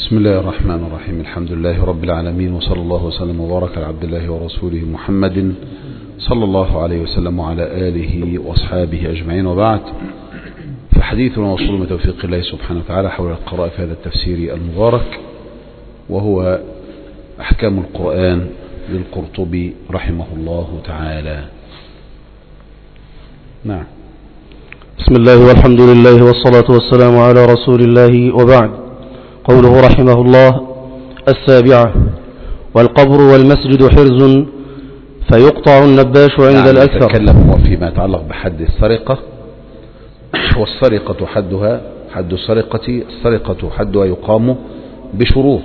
بسم الله الرحمن الرحيم. الحمد لله رب العالمين، وصلى الله وسلم وبارك على عبد الله ورسوله محمد صلى الله عليه وسلم وعلى آله وأصحابه أجمعين، وبعد. فحديثنا موصول بتوفيق الله سبحانه وتعالى حول القراءة في هذا التفسير المبارك، وهو أحكام القرآن للقرطبي رحمه الله تعالى. نعم. بسم الله والحمد لله والصلاة والسلام على رسول الله، وبعد. قوله رحمه الله: السابعة: والقبر والمسجد حرز فيقطع النباش عند الأكثر. نتكلم فيما يتعلق بحد السرقة، والسرقة حدها حد السرقة حدها يقام بشروط.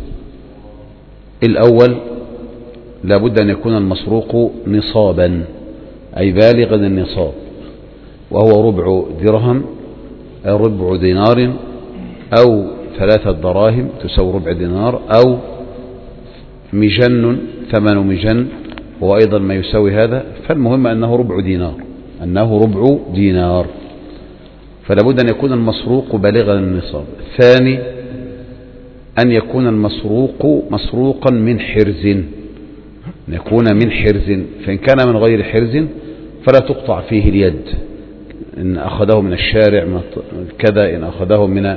الأول: لابد أن يكون المسروق نصابا، أي بالغا النصاب، وهو ربع درهم أو ربع دينار أو 3 دراهم تساوي ربع دينار، أو مجن ثمن مجن هو أيضا ما يساوي هذا. فالمهم أنه ربع دينار، فلابد أن يكون المسروق بالغا النصاب. الثاني: أن يكون المسروق مسروقا من حرز، أن يكون من حرز، فإن كان من غير حرز فلا تقطع فيه اليد. إن أخذه من الشارع من كذا، إن أخذه من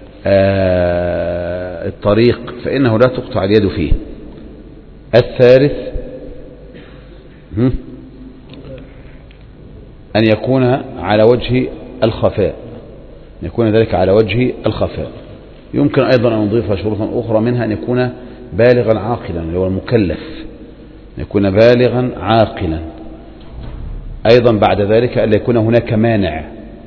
الطريق، فإنه لا تقطع اليد فيه. الثالث: أن يكون على وجه الخفاء، أن يكون ذلك على وجه الخفاء. يمكن أيضا أن نضيف شروطا أخرى، منها أن يكون بالغا عاقلا، اللي هو المكلف، أن يكون بالغا عاقلا. أيضا بعد ذلك أن يكون هناك مانع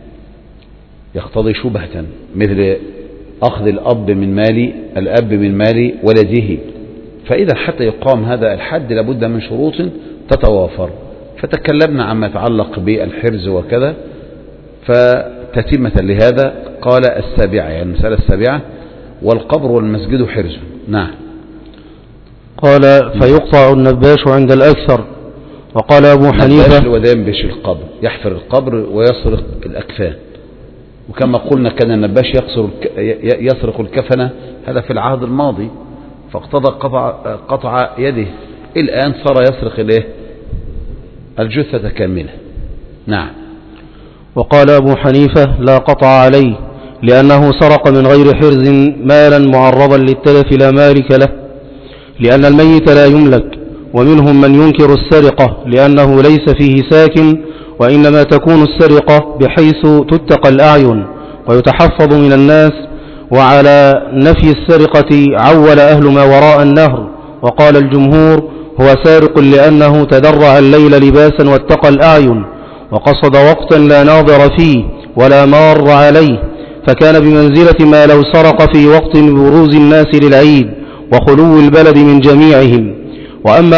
يقتضي شبهة، مثل أخذ الأب من مال ولده. فإذا حتى يقام هذا الحد لابد من شروط تتوافر. فتكلمنا عما يتعلق بالحرز وكذا، فتتمة لهذا قال السابعة، يعني المسألة السابعة: والقبر والمسجد حرز. نعم. قال: فيقطع النباش عند الأكثر. وقال أبو حنيفة: النباش هو ينبش القبر، يحفر القبر ويسرق الأكفان. وكما قلنا كان النباش يسرق الكفن، هذا في العهد الماضي، فاقتضى قطع يده. الآن صار يسرق الجثة كاملة. نعم. وقال أبو حنيفة: لا قطع عليه، لأنه سرق من غير حرز مالا معرضا للتلف لا مالك له، لأن الميت لا يملك. ومنهم من ينكر السرقة لأنه ليس فيه ساكن، وإنما تكون السرقة بحيث تتقى الأعين ويتحفظ من الناس. وعلى نفي السرقة عول أهل ما وراء النهر، وقال الجمهور: هو سارق لأنه تدرع الليل لباسا واتقى الأعين، وقصد وقتا لا ناظر فيه ولا مار عليه، فكان بمنزلة ما لو سرق في وقت بروز الناس للعيد وخلو البلد من جميعهم. وأما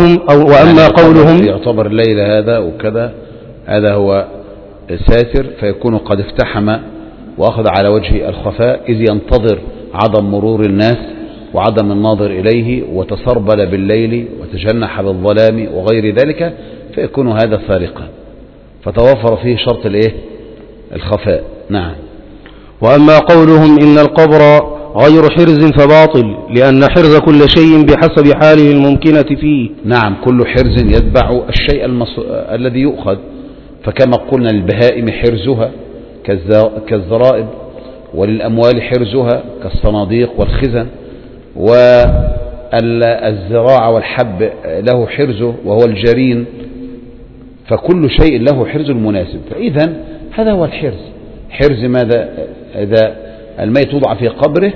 قولهم يعتبر الليل هذا وكذا، هذا هو ساتر، فيكون قد افتحم وأخذ على وجه الخفاء، إذ ينتظر عدم مرور الناس وعدم الناظر إليه، وتسربل بالليل وتجنح بالظلام وغير ذلك، فيكون هذا سارقا، فتوفر فيه شرط الخفاء. نعم. وأما قولهم إن القبر غير حرز فباطل، لأن حرز كل شيء بحسب حاله الممكنة فيه. نعم، كل حرز يتبع الشيء الذي يؤخذ. فكما قلنا للبهائم حرزها كالزرائب، وللأموال حرزها كالصناديق والخزن، والزراعة والحب له حرزه وهو الجرين. فكل شيء له حرز المناسب. فإذا هذا هو الحرز. حرز ماذا؟ إذا الميت وضع في قبره،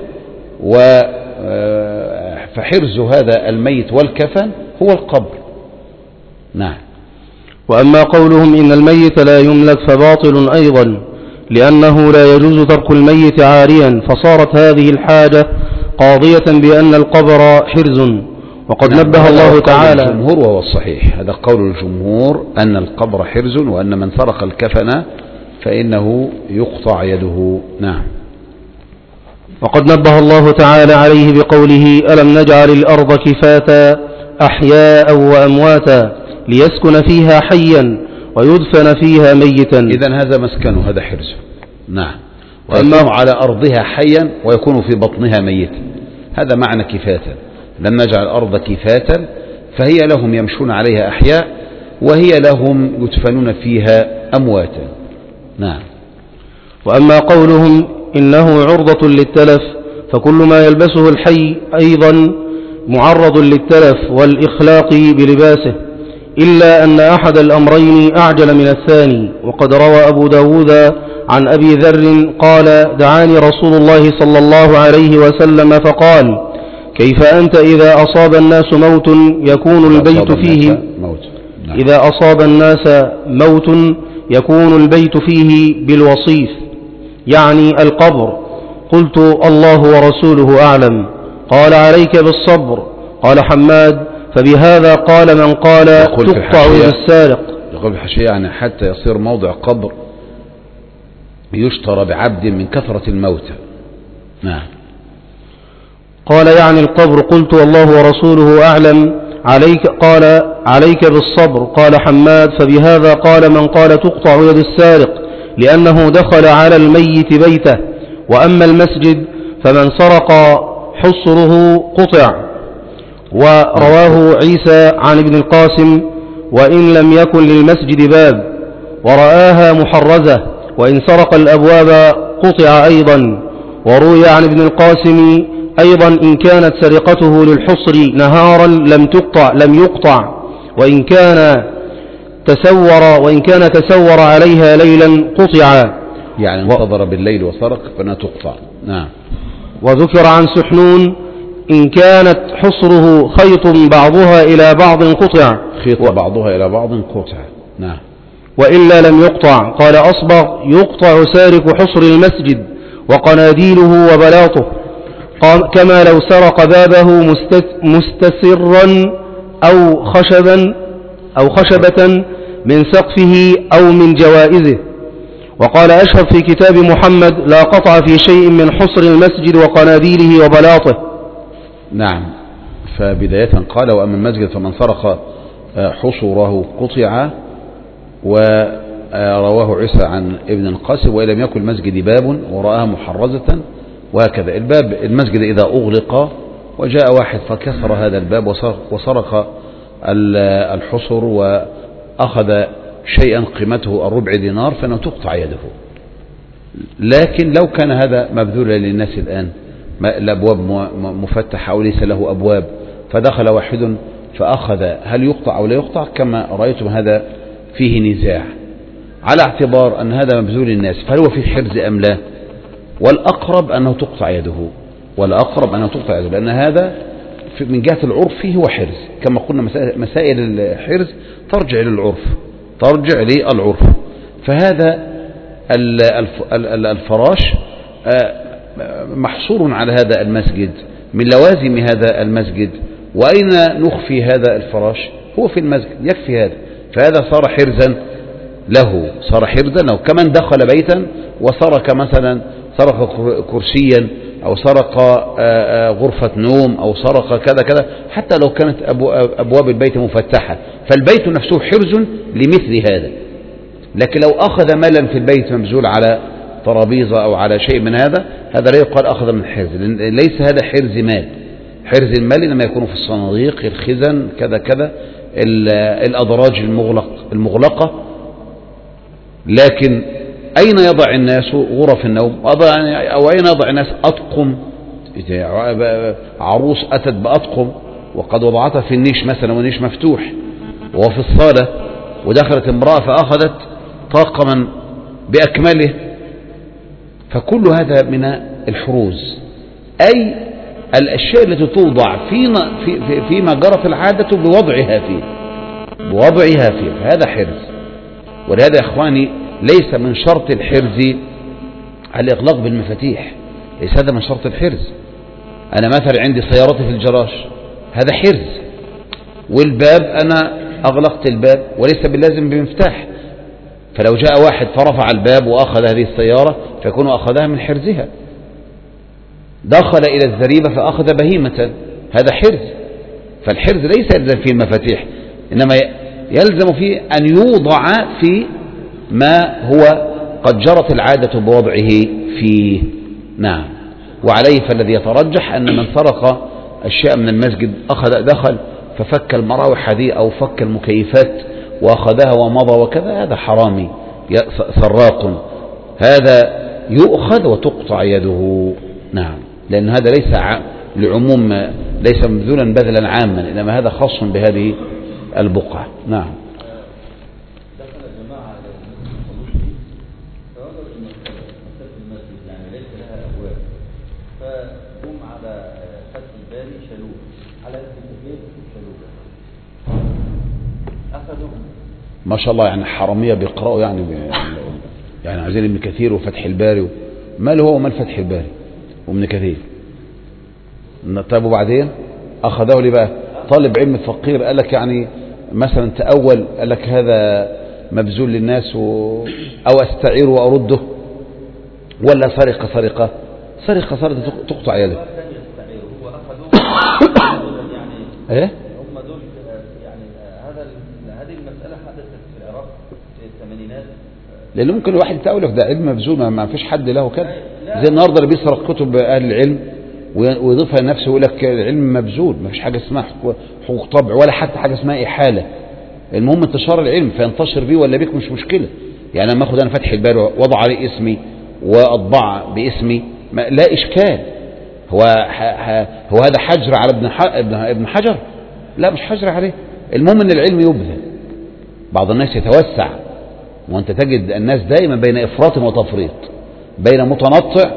فحرز هذا الميت والكفن هو القبر. نعم. وأما قولهم إن الميت لا يملك فباطل أيضا، لأنه لا يجوز ترك الميت عاريا، فصارت هذه الحاجة قاضية بأن القبر حرز. وقد نبه الله تعالى، الجمهور وهو الصحيح، هذا قول الجمهور أن القبر حرز، وأن من سرق الكفن فإنه يقطع يده. نعم. وقد نبه الله تعالى عليه بقوله: ألم نجعل الأرض كفاتا أحياء وأمواتا ليسكن فيها حيا ويدفن فيها ميتا. إذن هذا مسكنه، هذا حرزه. نعم. ويكون على أرضها حيا ويكون في بطنها ميتا. هذا معنى كفاتا. لم نجعل الأرض كفاتا فهي لهم يمشون عليها أحياء وهي لهم يدفنون فيها أمواتا. نعم. وأما قولهم إنه عرضة للتلف فكل ما يلبسه الحي أيضا معرض للتلف والإخلاق بلباسه، إلا أن أحد الأمرين أعجل من الثاني. وقد روى أبو داود عن أبي ذر قال: دعاني رسول الله صلى الله عليه وسلم فقال: كيف أنت إذا أصاب الناس موت يكون البيت فيه إذا أصاب الناس موت يكون البيت فيه بالوصيف، يعني القبر. قلت: الله ورسوله أعلم. قال: عليك بالصبر. قال حماد: فبهذا قال من قال تقطع يد السارق. يقول الحاشية يعني حتى يصير موضع قبر يشترى بعبد من كثرة الموتى. نعم. قال: يعني القبر. قلت: الله ورسوله أعلم. قال: عليك بالصبر. قال حماد: فبهذا قال من قال تقطع يد السارق، لأنه دخل على الميت بيته. وأما المسجد فمن سرق حصره قطع. ورواه عيسى عن ابن القاسم: وإن لم يكن للمسجد باب ورآها محرزة، وإن سرق الأبواب قطع أيضا. وروي عن ابن القاسم أيضا: إن كانت سرقته للحصر نهارا لم يقطع، وإن كان تسور عليها ليلا قطع، يعني انتظر بالليل وسرق فإنها تقطع. نعم. وذكر عن سحنون: إن كانت حصره خيط بعضها إلى بعض قطع، خيط بعضها إلى بعض قطع. نعم. وإلا لم يقطع. قال أصبغ: يقطع سارق حصر المسجد وقناديله وبلاطه، كما لو سرق بابه مستسرا أو خشبة من سقفه أو من جوائزه. وقال أشهب في كتاب محمد: لا قطع في شيء من حصر المسجد وقناديله وبلاطه. نعم. فبداية قال: وأما المسجد فمن سرق حصره قطع. ورواه عيسى عن ابن القاسم: وإن لم يكن المسجد باب ورآها محرزة. وهكذا الباب المسجد إذا أغلق وجاء واحد فكسر هذا الباب وسرق الحصر وأخذ شيئا قيمته 4 دينار فإنه تقطع يده. لكن لو كان هذا مبذولا للناس الآن، الأبواب مفتحة أو ليس له أبواب، فدخل واحد فأخذ، هل يقطع أو لا يقطع؟ كما رأيتم هذا فيه نزاع على اعتبار أن هذا مبذول للناس، فهل هو فيه حرز أم لا؟ والأقرب أنه تقطع يده، لأن هذا من جهة العرف فيه هو حرز. كما قلنا مسائل الحرز ترجع للعرف. فهذا الفراش محصور على هذا المسجد، من لوازم هذا المسجد. وأين نخفي هذا الفراش؟ هو في المسجد، يكفي هذا. فهذا صار حرزا له، كمن دخل بيتا وسرق مثلا كرسيا أو سرق غرفة نوم أو سرق كذا، حتى لو كانت أبواب البيت مفتحة، فالبيت نفسه حرز لمثل هذا. لكن لو أخذ مالا في البيت مبذول على ترابيزة أو على شيء من هذا لا يقال أخذ من حرز، ليس هذا حرز مال. حرز المال إنما يكون في الصناديق، الخزن، كذا الأدراج المغلقة. لكن أين يضع الناس غرف النوم؟ أو أين يضع الناس أطقم؟ عروس أتت بأطقم وقد وضعتها في النيش مثلا، والنيش مفتوح، وفي الصالة، ودخلت امرأة فأخذت طاقما بأكمله. فكل هذا من الحروز، أي الأشياء التي توضع فيما جرت العادة بوضعها فيه، فهذا حرز. ولهذا يا إخواني ليس من شرط الحرز الإغلاق بالمفاتيح، ليس هذا من شرط الحرز. أنا مثلا عندي سيارتي في الجراج، هذا حرز، والباب أنا أغلقت الباب وليس باللازم بمفتاح. فلو جاء واحد فرفع الباب وأخذ هذه السيارة فيكون أخذها من حرزها. دخل إلى الزريبة فأخذ بهيمة، هذا حرز. فالحرز ليس يلزم فيه المفاتيح، إنما يلزم فيه أن يوضع في ما هو قد جرت العادة بوضعه فيه. نعم. وعليه فالذي يترجح أن من سرق أشياء من المسجد دخل ففك المراوح هذه أو فك المكيفات وأخذها ومضى وكذا، هذا حرامي سراق، هذا يؤخذ وتقطع يده. نعم. لأن هذا ليس لعموم، ليس مبذولا بذلا عاما، إنما هذا خاص بهذه البقعة. نعم. دخل جماعة فوجدوا مكتبة المسجد يعني ليس لها أبواب، فهم على فتح الباري شالوه، على الكتاب شالوه، أخذوهم. ما شاء الله، يعني حرامية بيقرأوا يعني عايزين ابن كثير وفتح الباري، ماله هو ومال فتح الباري وابن كثير. طيب وبعدين أخذه لي بقى طالب علم فقير، قال لك يعني مثلا تأول، قال لك هذا مبذول للناس أو أستعير وأرده، ولا سرقة تقطع يده. هو أخذوه يعني إيه؟ هم دول يعني هذه المسألة حدثت في العراق في الثمانينات، لأن ممكن الواحد يتأول لك ده علم مبذول، ما فيش حد له كده، زي النهارده اللي بيسرق كتب أهل العلم ويضيفها لنفسه ويقول لك العلم مبذول، ما فيش حاجة اسمها حقوق طبع ولا حتى حاجة اسمها إحالة. المهم انتشار العلم، فينتشر بيه ولا بيك مش مشكلة. يعني لما اخد انا فتح الباري وضع عليه اسمي واطبع باسمي لا إشكال. هو هذا حجر على ابن حجر؟ لا، مش حجر عليه. المهم ان العلم يبذل. بعض الناس يتوسع، وانت تجد الناس دائما بين افراط وتفريط، بين متنطع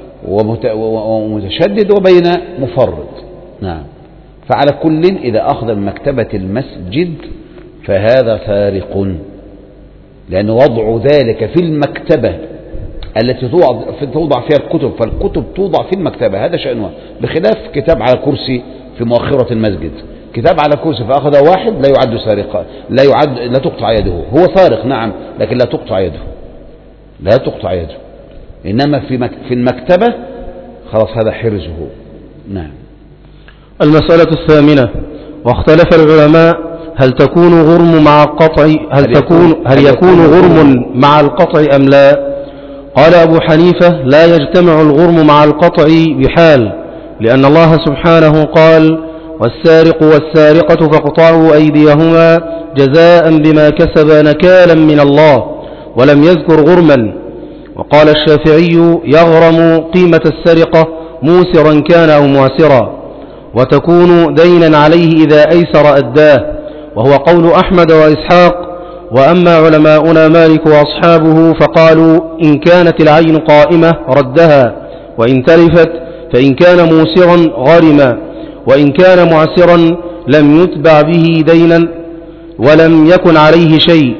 ومتشدد وبين مفرط. نعم. فعلى كل إذا أخذ من مكتبة المسجد فهذا سارق، لأن وضع ذلك في المكتبة التي توضع فيها الكتب، فالكتب توضع في المكتبة، هذا شأنها، بخلاف كتاب على كرسي في مؤخرة المسجد. كتاب على كرسي فأخذ واحد لا يعد سارقا، لا تقطع يده. هو سارق نعم، لكن لا تقطع يده، لا تقطع يده. إنما في المكتبة خلاص هذا حرزه. نعم. المسألة الثامنة: واختلف العلماء هل تكون غرم مع القطع هل يكون غرم مع القطع أم لا؟ قال أبو حنيفة: لا يجتمع الغرم مع القطع بحال، لأن الله سبحانه قال: والسارق والسارقة فاقطعوا أيديهما جزاء بما كسبا نكالا من الله، ولم يذكر غرما. وقال الشافعي: يغرم قيمة السرقة موسرا كان أو معسرا، وتكون دينا عليه إذا أيسر أداه، وهو قول أحمد وإسحاق. وأما علماؤنا مالك وأصحابه فقالوا: إن كانت العين قائمة ردها، وإن تلفت فإن كان موسرا غرم، وإن كان معسرا لم يتبع به دينا ولم يكن عليه شيء.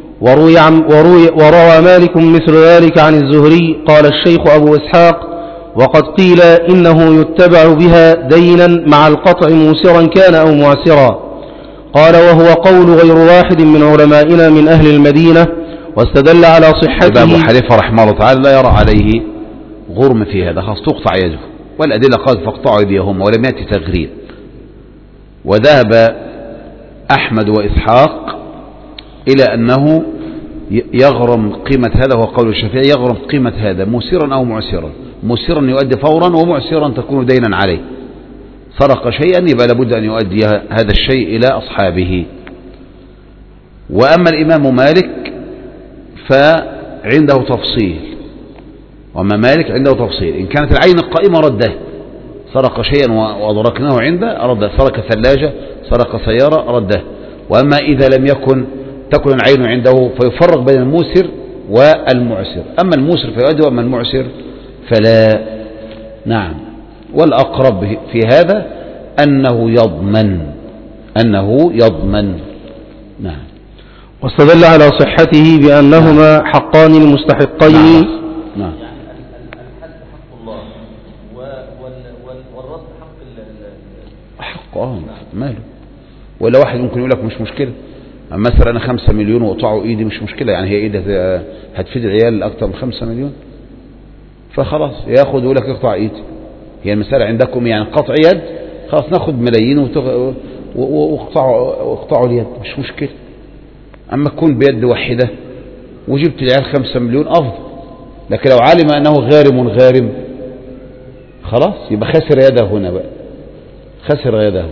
وروى مالك مثل ذلك عن الزهري. قال الشيخ أبو إسحاق: وقد قيل إنه يتبع بها دينا مع القطع موسرا كان أو معسرا. قال: وهو قول غير واحد من علمائنا من أهل المدينة، واستدل على صحته. أبو حنيفة رحمه الله تعالى لا يرى عليه غرم في هذا، خاص تقطع يده، والأدلة قال: فاقطعوا يديهم، ولم يأتي تغريب. وذهب أحمد وإسحاق إلى أنه يغرم قيمة هذا، هو قول الشافعي: يغرم قيمة هذا موسرا أو معسرا. موسرا يؤدي فورا، ومعسرا تكون دينا عليه. سرق شيئا يبقى لابد أن يؤدي هذا الشيء إلى أصحابه. وأما الإمام مالك فعنده تفصيل، وأما مالك عنده تفصيل: إن كانت العين القائمة رده، سرق شيئا وأدركناه عنده رده، سرق ثلاجة، سرق سيارة رده. وأما إذا لم تكن العين عنده فيفرق بين الموسر والمعسر، أما الموسر فيؤدي وأما المعسر فلا. نعم. والأقرب في هذا أنه يضمن. نعم. واستدل على صحته بأنهما حقان المستحقين. نعم. يعني الحد حق الله والرد حق ماله. ولا واحد ممكن يقول لك مش مشكلة، مثلا أنا 5 مليون وقطعوا إيدي مش مشكلة، يعني هي إيدي هتفيد العيال أكتر من 5 مليون، فخلاص ياخد ويقول لك اقطع إيدي. هي المسألة عندكم يعني قطع يد، خلاص ناخد ملايين واقطعوا اليد، مش مشكلة. أما تكون بيد واحدة وجبت العيال 5 مليون أفضل. لكن لو علم أنه غارم خلاص يبقى خسر يده هنا بقى، خسر يده.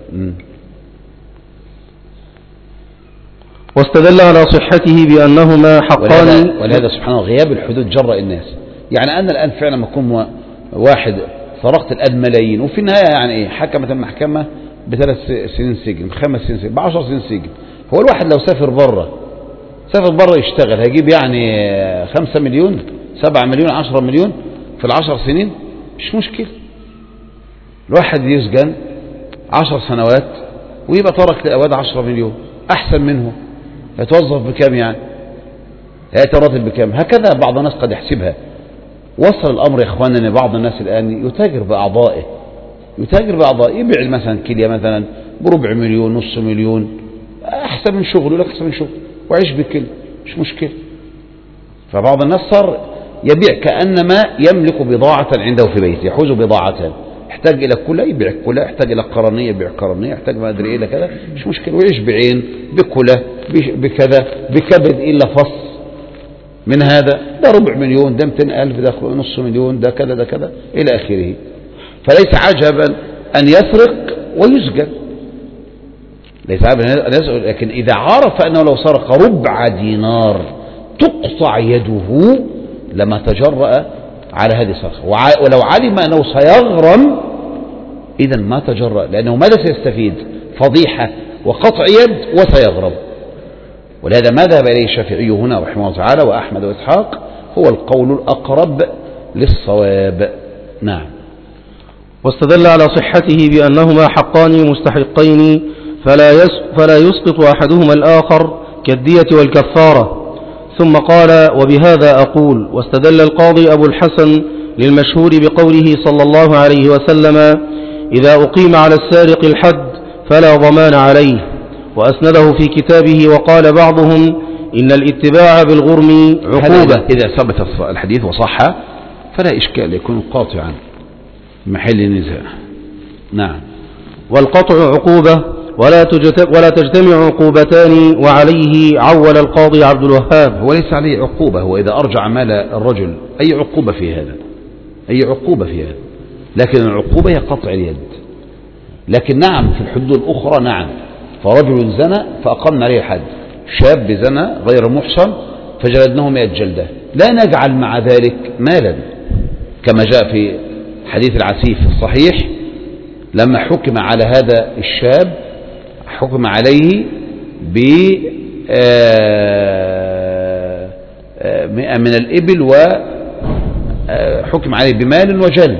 واستدل على صحته بأنهما حقان. ولهذا سبحانه غياب الحدود جرأ الناس. يعني أنا الآن فعلا ما أكون واحد سرقت الآن ملايين، وفي النهاية يعني إيه، حكمت المحكمة ب3 سنين سجن، 5 سنين سجن، ب10 سنين سجن. هو الواحد لو سافر بره يشتغل هيجيب يعني 5 مليون 7 مليون 10 مليون في ال10 سنين؟ مش مشكلة. الواحد يسجن 10 سنوات ويبقى ترك لأواد 10 مليون أحسن منه. يتوظف بكام يعني؟ يتراتب بكام؟ هكذا بعض الناس قد يحسبها. وصل الأمر يا إخواننا أن بعض الناس الآن يتاجر بأعضائه، يبيع مثلا كلية مثلا ب4 مليون، نص مليون، أحسن من شغله، لك أحسن من شغله وعيش بكل، مش مشكلة. فبعض الناس صار يبيع كأنما يملك بضاعة عنده في بيته، يحوز بضاعة، يحتاج إلى كلها يبيع كلها، يحتاج إلى قرنية يبيع قرنية، يحتاج ما أدري إيه إلى كذا، مش مشكلة، ويعيش بعين بكلة بكذا بكبد إلا فص من هذا، ده 4 مليون، ده 200,000، ده نص مليون، ده كذا ده كذا إلى آخره. فليس عجبا أن يسرق ويسجن، ليس عجبا أن يسرق، لكن إذا عرف أنه لو سرق ربع دينار تقطع يده لما تجرأ على هذه السرقة. ولو علم أنه سيغرم إذا ما تجرأ، لأنه ماذا سيستفيد؟ فضيحة وقطع يد وسيغرم. ولهذا ما ذهب إليه الشافعي هنا رحمه الله تعالى وأحمد وإسحاق هو القول الأقرب للصواب. نعم. واستدل على صحته بأنهما حقان مستحقين فلا يسقط أحدهما الآخر كالدية والكفارة. ثم قال: وبهذا أقول. واستدل القاضي أبو الحسن للمشهور بقوله صلى الله عليه وسلم: إذا أقيم على السارق الحد فلا ضمان عليه، وأسنده في كتابه. وقال بعضهم: إن الاتباع بالغرم عقوبة. إذا ثبت الحديث وصح فلا إشكال، يكون قاطعا محل نزاع. نعم. والقطع عقوبة ولا تجتمع عقوبتان، وعليه عول القاضي عبد الوهاب. هو ليس عليه عقوبة، هو إذا أرجع مال الرجل أي عقوبة في هذا، لكن العقوبة هي قطع اليد. لكن نعم في الحدود الأخرى نعم، فرجل زنى فأقمنا عليه الحد، شاب زنى غير محصن فجلدناه 100 جلدة، لا نجعل مع ذلك مالا، كما جاء في حديث العسيف الصحيح لما حكم على هذا الشاب حكم عليه ب 100 من الإبل، وحكم عليه بمال وجلد،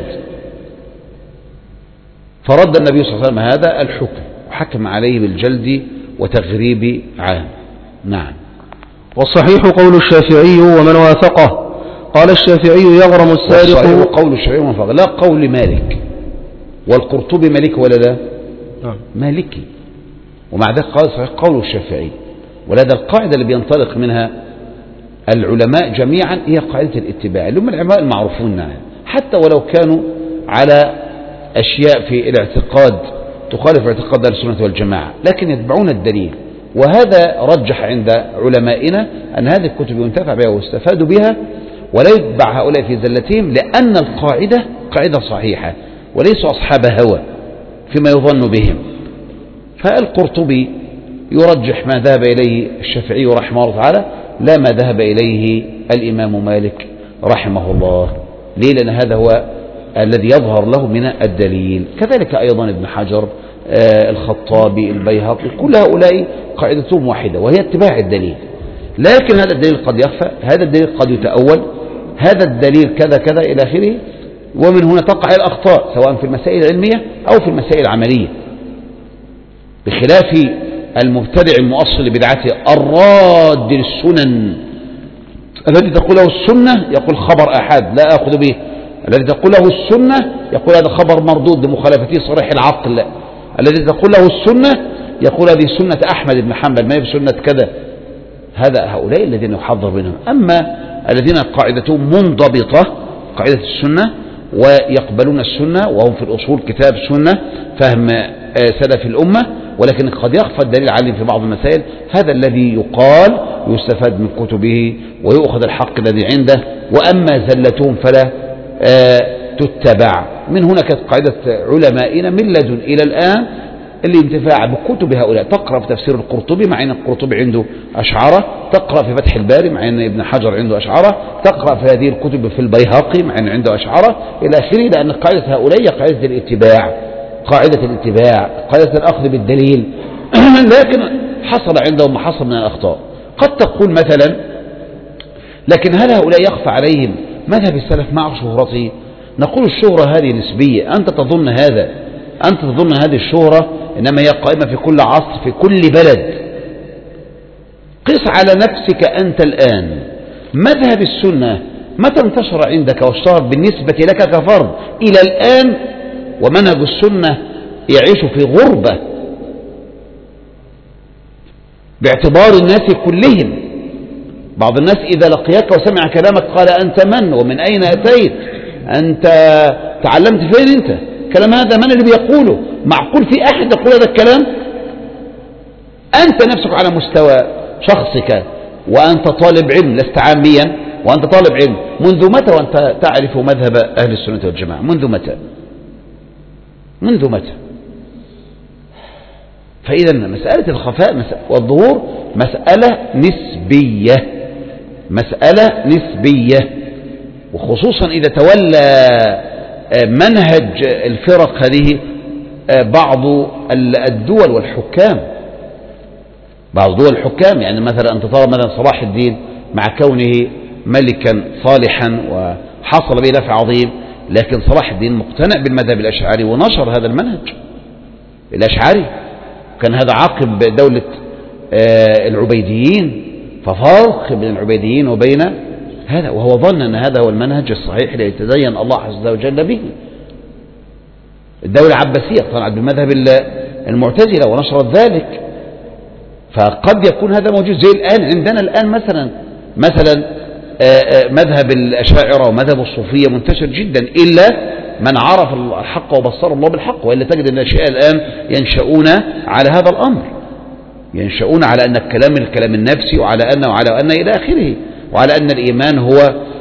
فرد النبي صلى الله عليه وسلم هذا الحكم وحكم عليه بالجلد وتغريب عام. نعم. والصحيح قول الشافعي ومن واثقه. قال الشافعي: يغرم السارق. والصحيح قول الشافعي ومن واثقه، لا قول مالك، والقرطبي مالك ولا لا؟ مالكي. ومع ذلك قال صحيح قول الشافعي. ولهذا القاعدة اللي بينطلق منها العلماء جميعا هي قاعدة الاتباع، اللي هم العلماء المعروفون عنها، حتى ولو كانوا على أشياء في الاعتقاد تخالف اعتقاد أهل السنة والجماعة، لكن يتبعون الدليل. وهذا رجح عند علمائنا أن هذه الكتب ينتفع بها واستفادوا بها، ولا يتبع هؤلاء في زلتهم، لأن القاعدة قاعدة صحيحة وليسوا أصحاب هوى فيما يظن بهم. فالقرطبي يرجح ما ذهب إليه الشافعي رحمه الله تعالى لا ما ذهب إليه الإمام مالك رحمه الله. ليه؟ لأن هذا هو الذي يظهر له من الدليل. كذلك أيضا ابن حجر، الخطابي، البيهقي، كل هؤلاء قاعدتهم واحدة وهي اتباع الدليل. لكن هذا الدليل قد يخفى، هذا الدليل قد يتأول، هذا الدليل كذا كذا إلى آخره، ومن هنا تقع الأخطاء سواء في المسائل العلمية أو في المسائل العملية، بخلاف المبتدع المؤصل لبدعته الراد للسنن الذي تقول له السنة يقول خبر أحد لا أخذ به، الذي تقول له السنة يقول هذا خبر مردود لمخالفته صريح العقل، الذي تقول له السنة يقول هذه سنة أحمد بن حنبل ما هي بسنة كذا. هؤلاء الذين يحذر منهم. أما الذين قاعدتهم منضبطة قاعدة السنة ويقبلون السنة وهم في الأصول كتاب سنة فهم سلف الأمة، ولكن قد يخفى الدليل عليه في بعض المسائل. هذا الذي يقال يستفاد من كتبه ويؤخذ الحق الذي عنده، وأما زلتهم فلا تتبع. من هنا كانت قاعدة علمائنا من لدن إلى الآن الانتفاع بكتب هؤلاء. تقرأ في تفسير القرطبي مع أن القرطبي عنده أشعاره، تقرأ في فتح الباري مع أن ابن حجر عنده أشعاره، تقرأ في هذه الكتب في البيهقي مع أن عنده أشعاره إلى آخره، لأن قاعدة هؤلاء هي قاعدة الاتباع، قاعدة الأخذ بالدليل. لكن حصل عندهم ما حصل من الأخطاء. قد تقول مثلا لكن هل هؤلاء يخفى عليهم مذهب السلف مع شهرته؟ نقول الشهرة هذه نسبية. أنت تظن هذه الشهرة إنما هي قائمة في كل عصر في كل بلد. قس على نفسك أنت الآن، مذهب السنة متى انتشر عندك واشتهر بالنسبة لك كفرد إلى الآن؟ ومنهج السنة يعيش في غربة باعتبار الناس كلهم. بعض الناس إذا لقيك وسمع كلامك قال أنت من ومن أين أتيت؟ أنت تعلمت فين أنت؟ كلام هذا من اللي بيقوله؟ معقول في أحد يقول هذا الكلام؟ أنت نفسك على مستوى شخصك وأنت طالب علم، لست عاميا وأنت طالب علم، منذ متى وأنت تعرف مذهب أهل السنة والجماعة؟ منذ متى؟ فإذا مسألة الخفاء والظهور مسألة نسبية، وخصوصا إذا تولى منهج الفرق هذه بعض الدول والحكام. يعني مثلا أنت ترى مثلا صلاح الدين مع كونه ملكا صالحا وحصل به نفع عظيم، لكن صلاح الدين مقتنع بالمذهب الأشعري ونشر هذا المنهج الأشعري، كان هذا عقب دولة العبيديين، ففرق بين العبيديين وبين هذا، وهو ظن أن هذا هو المنهج الصحيح الذي يتدين الله عز وجل به. الدولة العباسية اقتنعت بمذهب المعتزلة ونشرت ذلك. فقد يكون هذا موجود زي الآن عندنا الآن مثلا مذهب الأشاعرة ومذهب الصوفية منتشر جدا، إلا من عرف الحق وبصر الله بالحق، وإلا تجد أن الأشياء الآن ينشؤون على هذا الأمر، ينشؤون على أن الكلام النفسي وعلى أن إلى آخره، وعلى أن الإيمان هو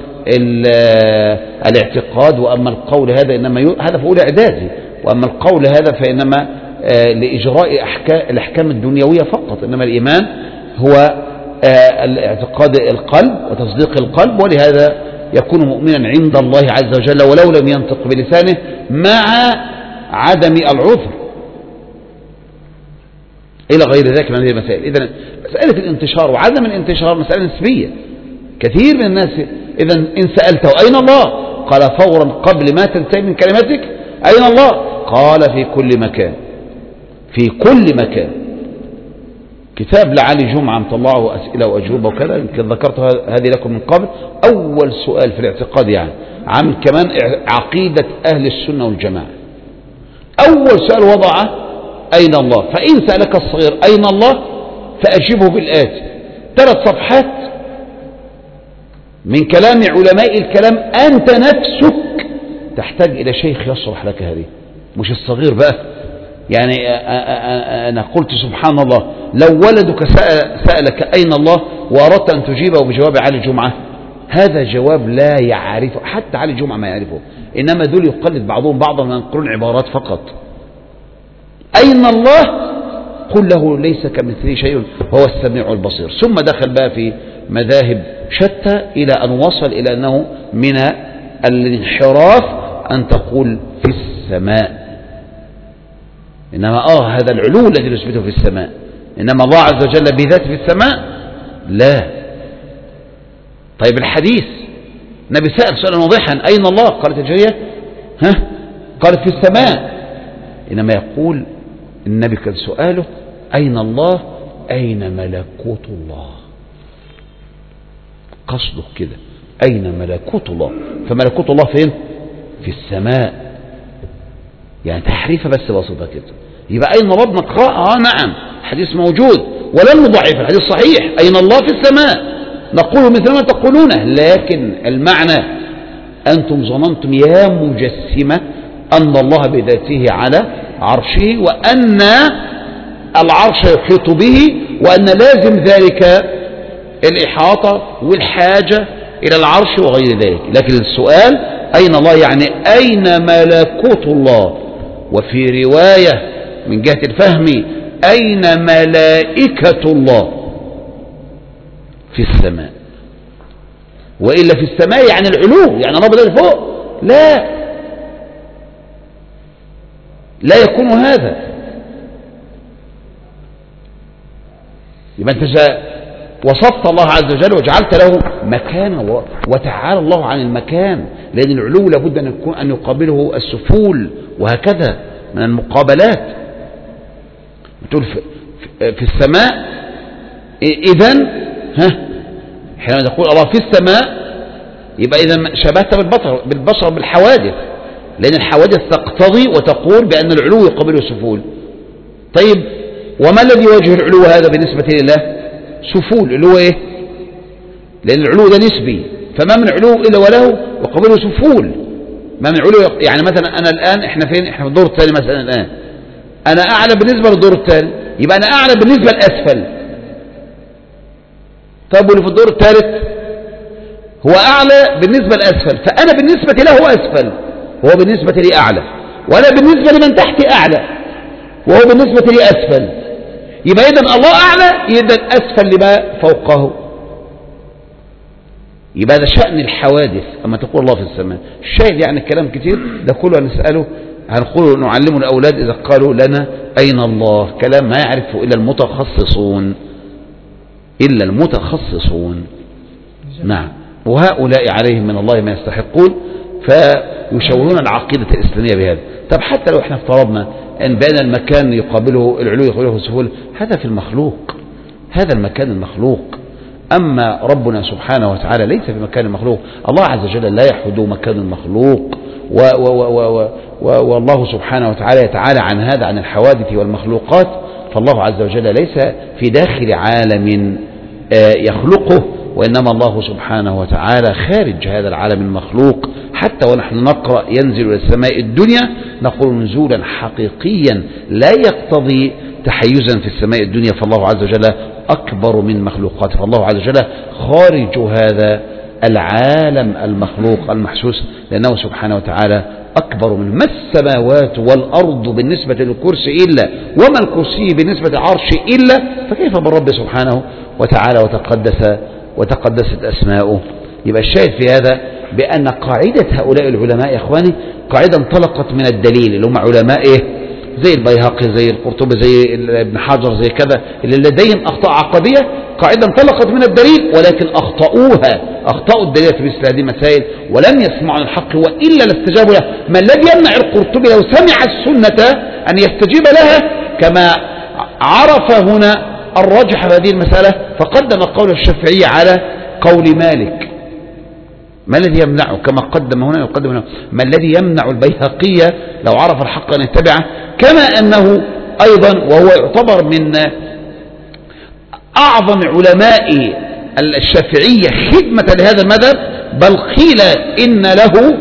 الاعتقاد، وأما القول هذا هذا في أولى إعدادي، وأما القول هذا فإنما لإجراء الأحكام الدنيوية فقط، إنما الإيمان هو الاعتقاد القلب وتصديق القلب، ولهذا يكون مؤمنا عند الله عز وجل ولو لم ينطق بلسانه مع عدم العذر إلى غير ذلك من هذه المسائل. إذن مسألة الانتشار وعدم الانتشار مسألة نسبية. كثير من الناس إذا إن سألته أين الله قال فورا قبل ما تنتهي من كلمتك أين الله؟ قال في كل مكان. كتاب لعلي جمعة مطلعه أسئلة وأجوبة وكذا، يمكن ذكرت هذه لكم من قبل. أول سؤال في الاعتقاد يعني عامل كمان عقيدة أهل السنة والجماعة. أول سؤال وضعه أين الله؟ فإن سألك الصغير أين الله فأجيبه بالآتي: 3 صفحات من كلام علماء الكلام، أنت نفسك تحتاج إلى شيخ يشرح لك هذه، مش الصغير بقى. يعني أنا قلت سبحان الله، لو ولدك سألك أين الله وأردت أن تجيبه بجواب علي جمعة، هذا جواب لا يعرفه حتى علي جمعة ما يعرفه، إنما دول يقلد بعضهم بعضا وينقلون عبارات فقط. أين الله؟ قل له ليس كمثله شيء وهو السميع البصير. ثم دخل بقى في مذاهب شتى إلى أن وصل إلى أنه من الانحراف أن تقول في السماء، إنما هذا العلو الذي نثبته في السماء، إنما الله عز وجل بذاته في السماء لا. طيب الحديث النبي سأل سؤالا واضحا: أين الله؟ قالت الجارية قالت في السماء. إنما يقول النبي كان سؤاله أين الله؟ أين ملكوت الله؟ قصده كده أين ملكوت الله؟ فملكوت الله فين؟ في السماء. يعني تحريفة بس بسيطة كده. يبقى أين ربنا؟ قراءة نعم، الحديث موجود ولن نضعف، الحديث صحيح، أين الله؟ في السماء. نقول مثل ما تقولونه، لكن المعنى أنتم ظننتم يا مجسمة أن الله بذاته على عرشه، وأن العرش يحيط به، وأن لازم ذلك الإحاطة والحاجة إلى العرش وغير ذلك. لكن السؤال أين الله، يعني أين ملكوت الله؟ وفي رواية من جهة الفهم أين ملائكة الله؟ في السماء. وإلا في السماء يعني العلو، يعني رب ده فوق، لا يكون هذا. يبقى أنت وصفت الله عز وجل وجعلت له مكان، وتعالى الله عن المكان، لأن العلو لابد أن يقابله السفول، وهكذا من المقابلات. تقول في السماء، إذن حين نقول الله في السماء يبقى إذن شبهت بالبشر بالحوادث، لأن الحوادث تقتضي وتقول بأن العلو يقابله السفول. طيب وما الذي يواجه العلو هذا بالنسبة لله؟ سفول، اللي هو إيه؟ لأن العلو ده نسبي، فما من علو إلا وله وقابله سفول. ما من علو، يعني مثلا أنا الآن إحنا فين؟ إحنا في الدور الثاني مثلا الآن، أنا أعلى بالنسبة للدور الثاني، يبقى أنا أعلى بالنسبة للأسفل. طب واللي في الدور الثالث هو أعلى بالنسبة للأسفل، فأنا بالنسبة له أسفل وهو بالنسبة لي أعلى، وأنا بالنسبة لمن تحتي أعلى وهو بالنسبة لي أسفل. يبقى إذن الله أعلى، إذن أسفل لما فوقه. يبقى هذا شأن الحوادث. أما تقول الله في السماء، الشاهد يعني الكلام كتير ده كله هنسأله، هنقول نعلمه الأولاد إذا قالوا لنا أين الله، كلام ما يعرفه إلا المتخصصون، إلا المتخصصون. نعم. وهؤلاء عليهم من الله ما يستحقون، فيشوهون العقيدة الإسلامية بهذا. طب حتى لو احنا افترضنا أن بين المكان يقابله العلو يقابله السفول، هذا في المخلوق، هذا المكان المخلوق. أما ربنا سبحانه وتعالى ليس في مكان المخلوق. الله عز وجل لا يحد مكان المخلوق، والله سبحانه وتعالى يتعالى عن هذا، عن الحوادث والمخلوقات. فالله عز وجل ليس في داخل عالم يخلقه، وإنما الله سبحانه وتعالى خارج هذا العالم المخلوق. حتى ونحن نقرأ ينزل إلى السماء الدنيا، نقول نزولا حقيقيا لا يقتضي تحيزا في السماء الدنيا، فالله عز وجل أكبر من مخلوقاته، فالله عز وجل خارج هذا العالم المخلوق المحسوس، لأنه سبحانه وتعالى أكبر من ما السماوات والأرض بالنسبة للكرسي إلا، وما الكرسي بالنسبة للعرش إلا، فكيف بالرب سبحانه وتعالى وتقدست أسماؤه. يبقى الشاهد في هذا بأن قاعدة هؤلاء العلماء يا إخواني قاعدة انطلقت من الدليل، اللي هم علماء إيه؟ زي البيهقي، زي القرطبي، زي ابن حجر، زي كذا، اللي لديهم أخطاء عقدية. قاعدة انطلقت من الدليل، ولكن أخطأوا الدليل في مثل هذه المسائل، ولم يسمعوا عن الحق، وإلا لاستجابوا له. ما الذي يمنع القرطبي لو سمع السنة أن يستجيب لها؟ كما عرف هنا الرجح في هذه المسألة، فقدم قول الشافعي على قول مالك. ما الذي يمنعه؟ كما قدم هنا يقدم هنا. ما الذي يمنع البيهقي لو عرف الحق أن يتبعه؟ كما أنه أيضا وهو يعتبر من أعظم علماء الشافعية خدمة لهذا المذهب، بل قيل إن له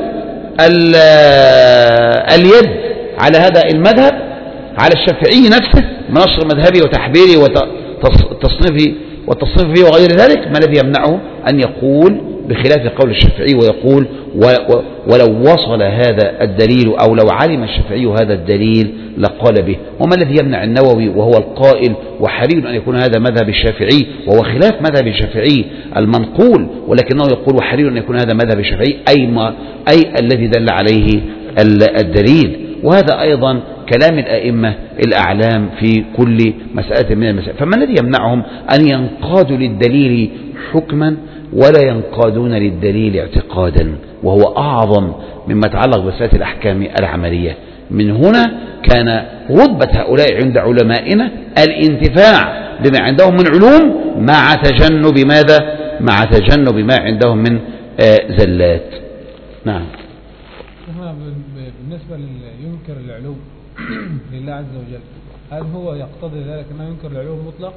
اليد على هذا المذهب، على الشافعي نفسه، نشر مذهبه وتحبيره والتصنيف فيه وغير ذلك. ما الذي يمنعه أن يقول بخلاف قول الشافعي، ويقول ولو وصل هذا الدليل أو لو علم الشافعي هذا الدليل لقال به؟ وما الذي يمنع النووي وهو القائل وحري أن يكون هذا مذهب الشافعي، وهو خلاف مذهب الشافعي المنقول، ولكنه يقول وحري أن يكون هذا مذهب الشافعي أي الذي دل عليه الدليل. وهذا أيضا كلام الأئمة الأعلام في كل مسألة من المسائل. فما الذي يمنعهم أن ينقادوا للدليل حكما ولا ينقادون للدليل اعتقادا، وهو أعظم مما يتعلق بمسألة الأحكام العملية. من هنا كان رتبة هؤلاء عند علمائنا الانتفاع بما عندهم من علوم مع تجنب ماذا؟ مع تجنب ما عندهم من زلات. نعم. بالنسبة ينكر العلو لله عز وجل، هل هو يقتضي ذلك أنه ينكر العلو المطلق؟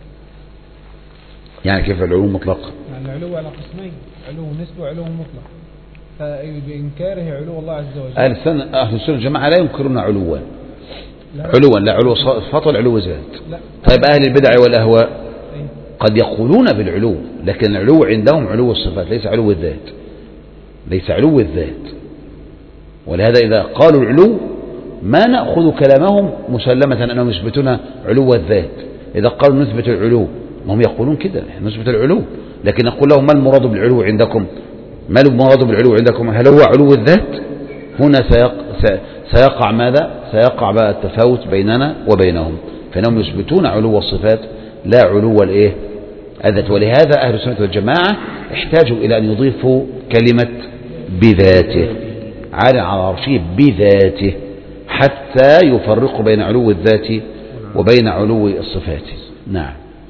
يعني كيف العلو المطلق؟ يعني العلو على قسمين، علو نسبي وعلو مطلق. فبإنكاره علو الله عز وجل، أهل السنة والجماعة لا ينكرون علوا، علوا، لا علو صفات ولا علو ذات. طيب أهل البدع والأهواء قد يقولون بالعلو، لكن العلو عندهم علو الصفات ليس علو الذات، ليس علو الذات. ولهذا إذا قالوا العلو ما نأخذ كلامهم مسلمة أنهم يثبتون علو الذات. إذا قالوا نثبت العلو، ما هم يقولون كده نثبت العلو، لكن نقول لهم ما المراد بالعلو عندكم؟ ما المراد بالعلو عندكم؟ هل هو علو الذات؟ هنا سيقع ماذا؟ سيقع بقى التفاوت بيننا وبينهم، فإنهم يثبتون علو الصفات لا علو الإيه؟ الذات. ولهذا أهل السنة والجماعة احتاجوا إلى أن يضيفوا كلمة بذاته، عال على عرشه بذاته، حتى يفرقوا بين علو الذات وبين علو الصفات. نعم.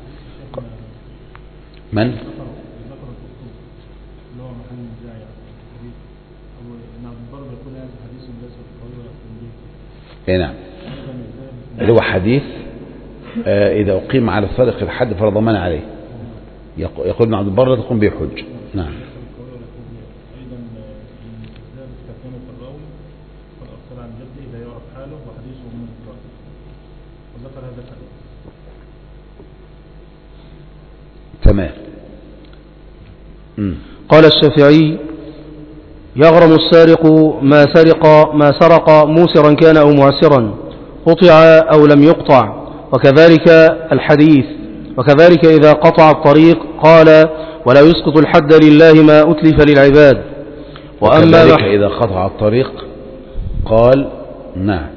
من؟ نعم. اللي هو حديث إذا أقيم على السارق الحد فلا ضمان عليه، يقول ابن عبد البر لا تقوم به حج. نعم. تمام. قال الشافعي: يغرم السارق ما سرق موسرا كان أو معسرا، قطع أو لم يقطع. وكذلك الحديث، وكذلك إذا قطع الطريق قال: ولا يسقط الحد لله ما أتلف للعباد. وكذلك إذا قطع الطريق قال. نعم.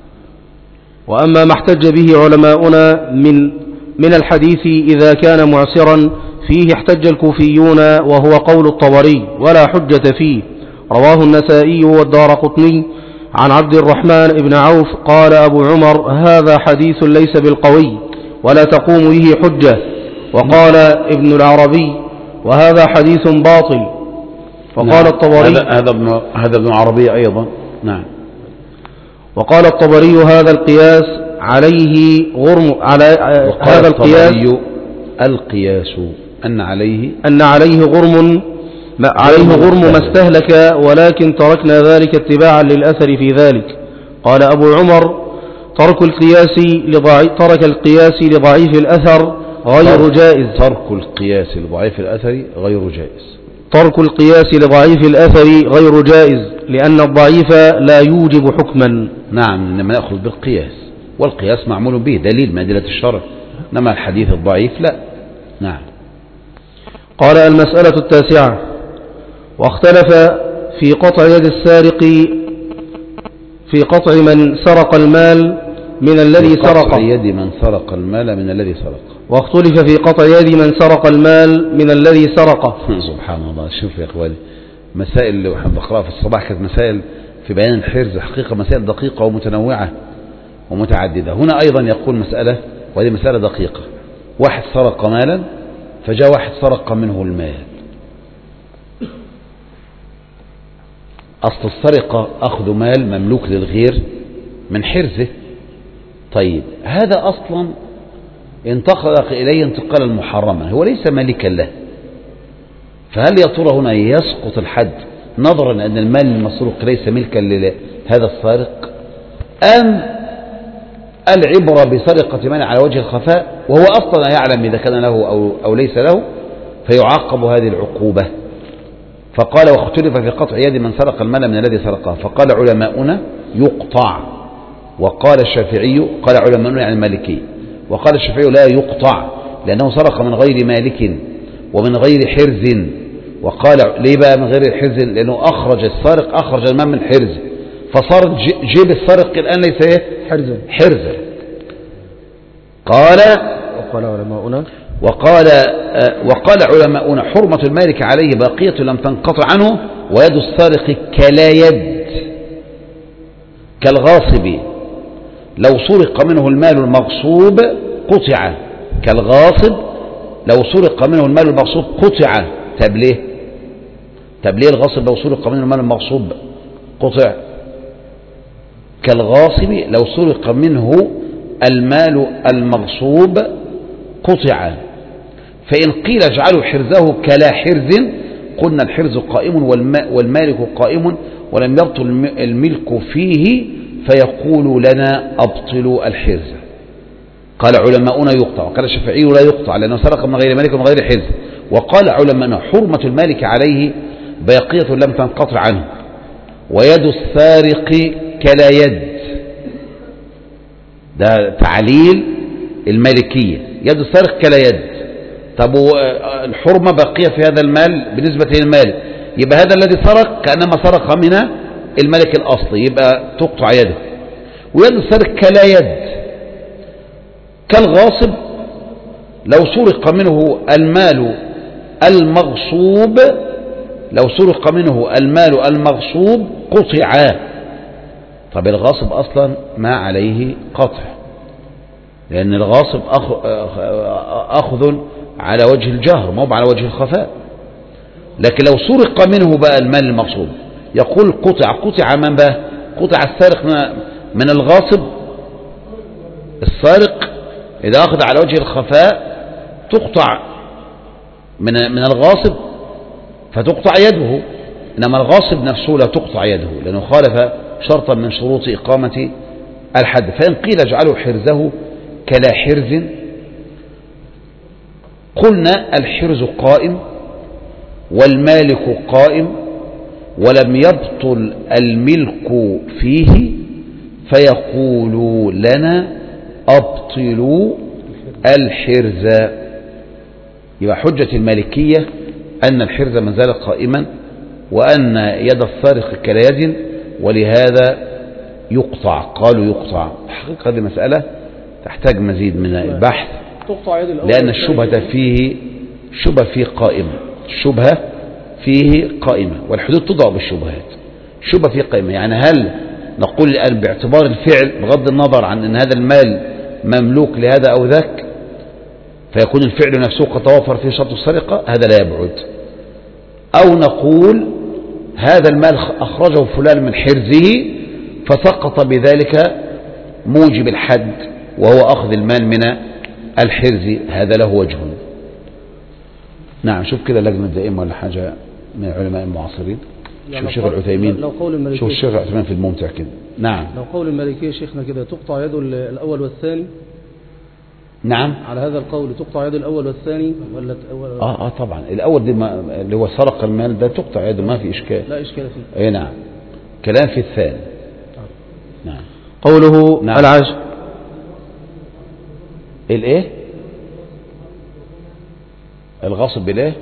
وأما ما احتج به علماؤنا من الحديث إذا كان معسرا فيه احتج الكوفيون، وهو قول الطبري ولا حجة فيه. رواه النسائي والدارقطني عن عبد الرحمن بن عوف قال أبو عمر: هذا حديث ليس بالقوي ولا تقوم به حجة. وقال ابن العربي: وهذا حديث باطل. وقال الطبري: هذا ابن العربي أيضا. نعم. وقال الطبري: هذا القياس عليه غرم هذا القياس أن عليه غرم ما استهلك، ولكن تركنا ذلك اتباعا للأثر في ذلك. قال أبو عمر: ترك القياس لضعيف الأثر غير جائز. ترك القياس لضعيف الأثر غير جائز. ترك القياس لضعيف الأثر غير جائز، لأن الضعيف لا يوجب حكما. نعم، إنما نأخذ بالقياس، والقياس معمول به دليل من أدلة الشرع، إنما الحديث الضعيف لا. نعم. قال: المسألة التاسعة: واختلف في قطع يد السارق، في قطع من سرق المال من الذي سرق. قطع يد من سرق المال من الذي سرق. واختلف في قطع يد من سرق المال من الذي سرق. سبحان الله. شوف يا إخواني، مسائل اللي احنا بنقراها في الصباح كانت مسائل في بيان الحرز، حقيقة مسائل دقيقة ومتنوعة ومتعددة. هنا أيضا يقول مسألة، وهذه مسألة دقيقة. واحد سرق مالا، فجاء واحد سرق منه المال. أصل السرقة أخذ مال مملوك للغير من حرزه. طيب هذا أصلا انتقل إليه انتقالا محرما، هو ليس مالكا له، فهل يا ترى هنا يسقط الحد نظرا أن المال المسروق ليس ملكا لهذا السارق، أم العبرة بسرقة مال على وجه الخفاء وهو أصلا يعلم إذا كان له أو ليس له، فيعاقب هذه العقوبة؟ فقال: واختلف في قطع يد من سرق المال من الذي سرقه. فقال علماؤنا: يقطع. وقال الشافعي، قال علماؤنا يعني المالكي، وقال الشافعي: لا يقطع، لأنه سرق من غير مالك ومن غير حرز. وقال: ليه بقى من غير حرز؟ لأنه أخرج السارق، أخرج المال من حرز، فصار جيب السارق الآن ليس حرزا. وقال علماؤنا: وقال علماؤنا: حرمة المالك عليه باقية لم تنقطع عنه، ويد السارق كلا يد كالغاصب، لو سرق منه المال المغصوب قطع. كالغاصب لو سرق منه المال المغصوب قطع. طب ليه الغاصب لو سرق منه المال المغصوب قطع؟ كالغاصب لو سرق منه المال المغصوب قطع. فإن قيل اجعلوا حرزه كلا حرز، قلنا الحرز قائم والمالك قائم، ولم يبطل الملك فيه فيقول لنا أبطلوا الحرز. قال علماؤنا يقطع، وقال الشافعي لا يقطع لأنه سرق من غير مالك ومن غير حرز. وقال علماؤنا حرمة المالك عليه باقية لم تنقطع عنه، ويد السارق كلا يد. ده تعليل المالكية، يد السارق كلا يد. طب الحرمة باقية في هذا المال بالنسبة للمالك، يبقى هذا الذي سرق كأنما سرق من الملك الأصلي، يبقى تقطع يده. ويد السارق كلا يد، كالغاصب لو سرق منه المال المغصوب، لو سرق منه المال المغصوب قطع. طب الغاصب أصلا ما عليه قطع، لأن الغاصب أخذ على وجه الجهر ما هو على وجه الخفاء. لكن لو سرق منه بقى المال المغصوب يقول قطع. قطع من بقى؟ قطع السارق من الغاصب. السارق إذا أخذ على وجه الخفاء تقطع من الغاصب فتقطع يده، إنما الغاصب نفسه لا تقطع يده لأنه خالف شرطا من شروط إقامة الحد. فإن قيل اجعلوا حرزه كلا حرز، قلنا الحرز قائم والمالك قائم ولم يبطل الملك فيه، فيقول لنا أبطلوا الحرز. يبقى حجة المالكية أن الحرز ما زال قائما وأن يد السارق كاليد، ولهذا يقطع. قالوا يقطع. حقيقة هذه مسألة تحتاج مزيد من البحث، لأن الشبهة فيه قائمة. الشبهة فيه قائمة، والحدود تضع بالشبهات. الشبهة فيه قائمة، يعني هل نقول الآن باعتبار الفعل بغض النظر عن أن هذا المال مملوك لهذا أو ذاك فيكون الفعل نفسه قد توفر فيه شرط السرقة؟ هذا لا يبعد. أو نقول هذا المال أخرجه فلان من حرزه فسقط بذلك موجب الحد وهو أخذ المال من الحرز، هذا له وجه. نعم. شوف كده لجنة دائمة ولا حاجة من العلماء المعاصرين، شوف الشيخ العثيمين، شوف الشيخ العثيمين في الممتع كده. نعم. لو قول المالكية شيخنا كده تقطع يده الأول والثاني. نعم. على هذا القول تقطع يد الأول والثاني ولا طبعا الأول دي اللي هو سرق المال ده تقطع يده ما في إشكال، لا إشكال فيه. اي نعم. كلام في الثاني. نعم. قوله نعم. العجل الايه؟ الغاصب بالايه؟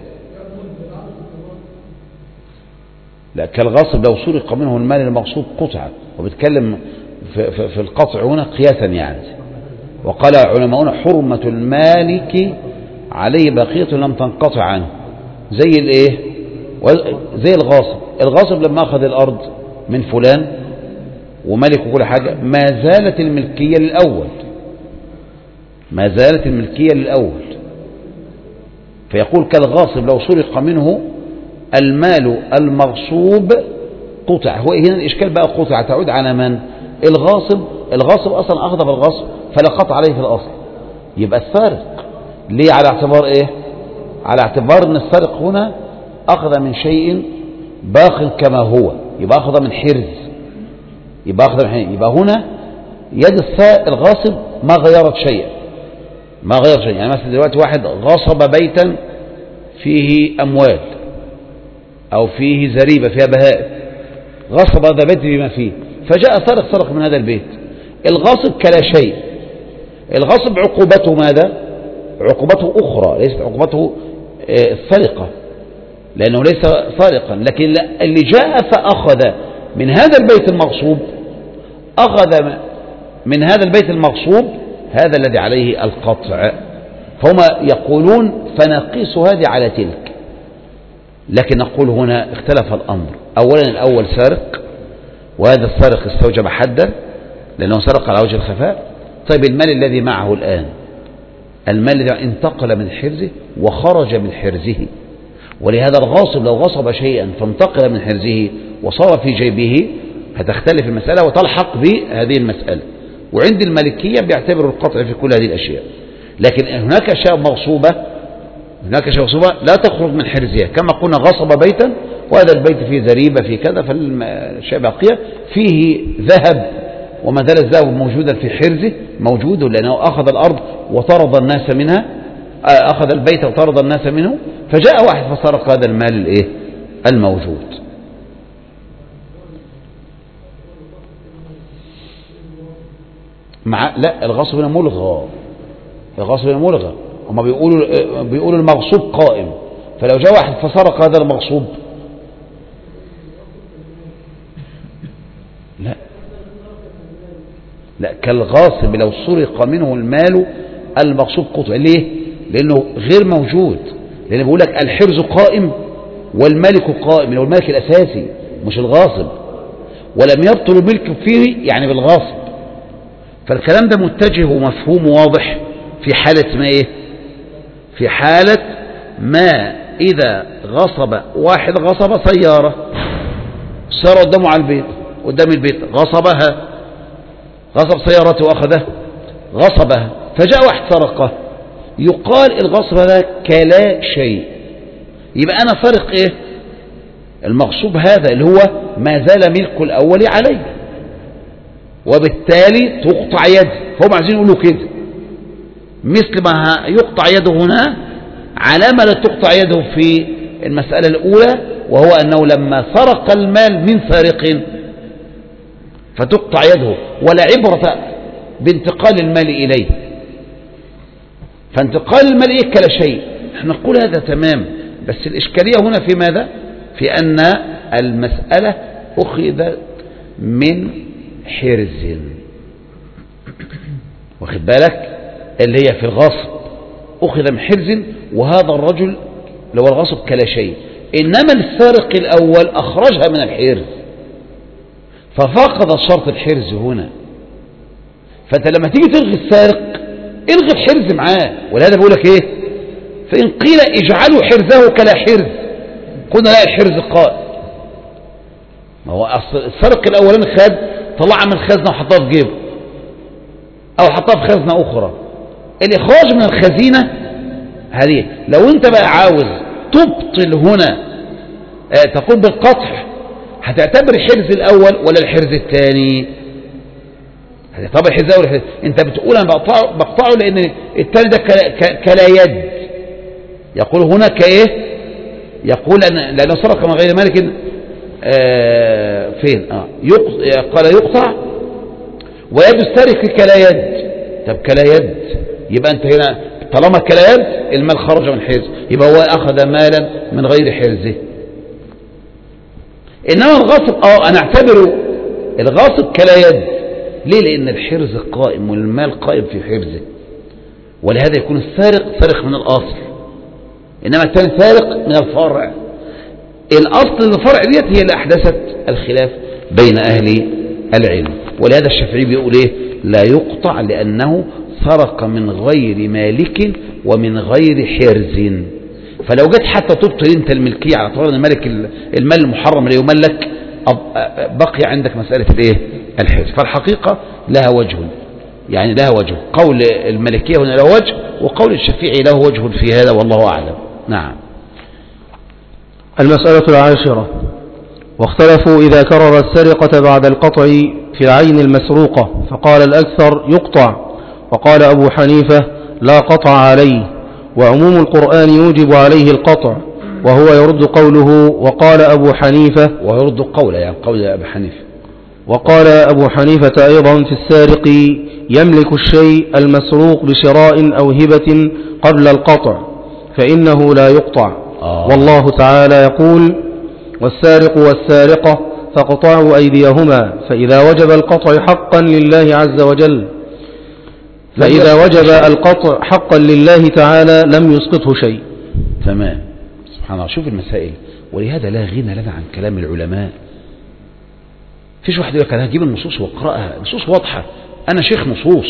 لا، كالغاصب لو سرق منه المال المغصوب قطع، وبتكلم في القطع هنا قياسا يعني. وقال علماؤنا حرمة المالك عليه بقية لم تنقطع عنه، زي الايه؟ زي الغاصب. الغاصب لما اخذ الارض من فلان وملك كل حاجة ما زالت الملكية للأول، ما زالت الملكية للأول. فيقول كالغاصب لو سرق منه المال المغصوب قطع. هو هنا الإشكال بقى قطع تعود على من؟ الغاصب. الغاصب أصلا أخذ بالغصب فلا قطع عليه في الأصل، يبقى السارق. ليه؟ على اعتبار إيه؟ على اعتبار أن السارق هنا أخذ من شيء باق كما هو، يبقى أخذ من حرز، يبقى أخذ من حرز. يبقى هنا يد الغاصب ما غيرت شيئا، ما غير شيء. يعني مثلا دلوقتي واحد غصب بيتا فيه أموال أو فيه زريبة فيها بهائم، غصب هذا البيت بما فيه، فجاء سرق من هذا البيت. الغاصب كلا شيء. الغاصب عقوبته ماذا؟ عقوبته أخرى، ليست عقوبته السرقة لأنه ليس سارقا. لكن اللي جاء فأخذ من هذا البيت المغصوب، أخذ من هذا البيت المغصوب، هذا الذي عليه القطع. فهم يقولون فنقيس هذه على تلك. لكن نقول هنا اختلف الأمر. أولا الأول سارق، وهذا السارق استوجب حدا لأنه سرق على وجه الخفاء. طيب المال الذي معه الآن، المال الذي انتقل من حرزه وخرج من حرزه، ولهذا الغاصب لو غصب شيئا فانتقل من حرزه وصار في جيبه هتختلف المسألة وتلحق بهذه المسألة. وعند المالكية بيعتبروا القطع في كل هذه الأشياء. لكن هناك أشياء مغصوبة، لا تخرج من حرزها، كما قلنا غصب بيتا وهذا البيت فيه زريبة فيه كذا، فالشيء باقية فيه ذهب وما زال الذهب موجودا في حرزه، موجود لأنه أخذ الأرض وطرد الناس منها، أخذ البيت وطرد الناس منه، فجاء واحد فسرق هذا المال الموجود. لا، الغصب هنا ملغى، الغصب هنا ملغى. هما بيقولوا المغصوب قائم، فلو جاء واحد فسرق هذا المغصوب لا كالغاصب لو سرق منه المال المغصوب قطع. ليه؟ لأنه غير موجود، لأنه بيقول لك الحرز قائم والملك قائم، هو الملك الأساسي مش الغاصب، ولم يبطل الملك فيه يعني بالغاصب. فالكلام ده متجه ومفهوم واضح في حالة ما في حالة ما إذا غصب واحد، غصب سيارة صار قدامه على البيت، قدام البيت غصبها، غصب سيارته وأخذها، غصبها، فجاء واحد سرقه، يقال الغصب هذا كلا شيء. يبقى أنا سرق المغصوب هذا اللي هو ما زال ملك الأول عليه، وبالتالي تقطع يده. هم عايزين يقولوا كده، مثل ما يقطع يده هنا على ما لا تقطع يده في المسألة الأولى، وهو أنه لما سرق المال من سارق فتقطع يده، ولا عبرة بانتقال المال إليه. فانتقال المال كلا شيء، احنا نقول هذا تمام، بس الإشكالية هنا في ماذا؟ في أن المسألة أخذت من حرز، واخد بالك، اللي هي في الغصب أخذ من حرز، وهذا الرجل لو الغصب كلا شيء، إنما السارق الأول أخرجها من الحرز ففقد شرط الحرز هنا. فأنت لما تيجي تلغي السارق الغي الحرز معاه، ولهذا بقول لك فإن قيل اجعلوا حرزه كلا حرز قلنا لا، الحرز قائم. ما هو السارق الأولاني طلعها من الخزنة وحطها في جيبه أو حطها في خزنة أخرى. الإخراج من الخزينة هذه، لو أنت بقى عاوز تبطل هنا تقوم بالقطع، هتعتبر الحرز الأول ولا الحرز الثاني؟ هتعتبر الحرز الأول ولا الحرز؟ أنت بتقول أنا بقطعه لأن الثاني ده كلا يد. يقول هنا يقول لأنه سرق من غير مالك فين؟ قال يقطع ويد السارق كلا يد. طب كلا يد، يبقى أنت هنا طالما كلا يد المال خرج من حرز، يبقى هو أخذ مالا من غير حرزه. إنما الغاصب أنا أعتبره الغاصب كلا يد. ليه؟ لأن الحرز قائم والمال قائم في حرزه، ولهذا يكون السارق سارق من الأصل، إنما الثاني سارق من الفرع. الأصل الفرع ديت هي اللي أحدثت الخلاف بين أهل العلم، ولهذا الشافعي بيقول لا يقطع لأنه سرق من غير مالك ومن غير حرز. فلو جيت حتى تبطل انت الملكية على اعتبار ان مالك المال المحرم اللي يملك، بقي عندك مسألة الحرز. فالحقيقة لها وجه، يعني لها وجه، قول الملكية هنا له وجه، وقول الشافعي له وجه في هذا، والله أعلم. نعم. المسألة العاشرة: واختلفوا إذا كرر السرقة بعد القطع في العين المسروقة، فقال الأكثر يقطع، وقال أبو حنيفة لا قطع عليه، وعموم القرآن يوجب عليه القطع، وهو يرد قوله. وقال أبو حنيفة، ويرد قوله يعني قول أبو حنيفة. وقال أبو حنيفة أيضا في السارق يملك الشيء المسروق بشراء أو هبة قبل القطع فإنه لا يقطع. والله تعالى يقول: والسارق والسارقة فاقطعوا أيديهما، فإذا وجب القطع حقا لله عز وجل، فإذا وجب القطع حقا لله تعالى لم يسقطه شيء. تمام. سبحان الله. شوف المسائل، ولهذا لا غنى لنا عن كلام العلماء. فيش واحد يقول لك انا هجيب النصوص واقراها، نصوص واضحة، انا شيخ نصوص،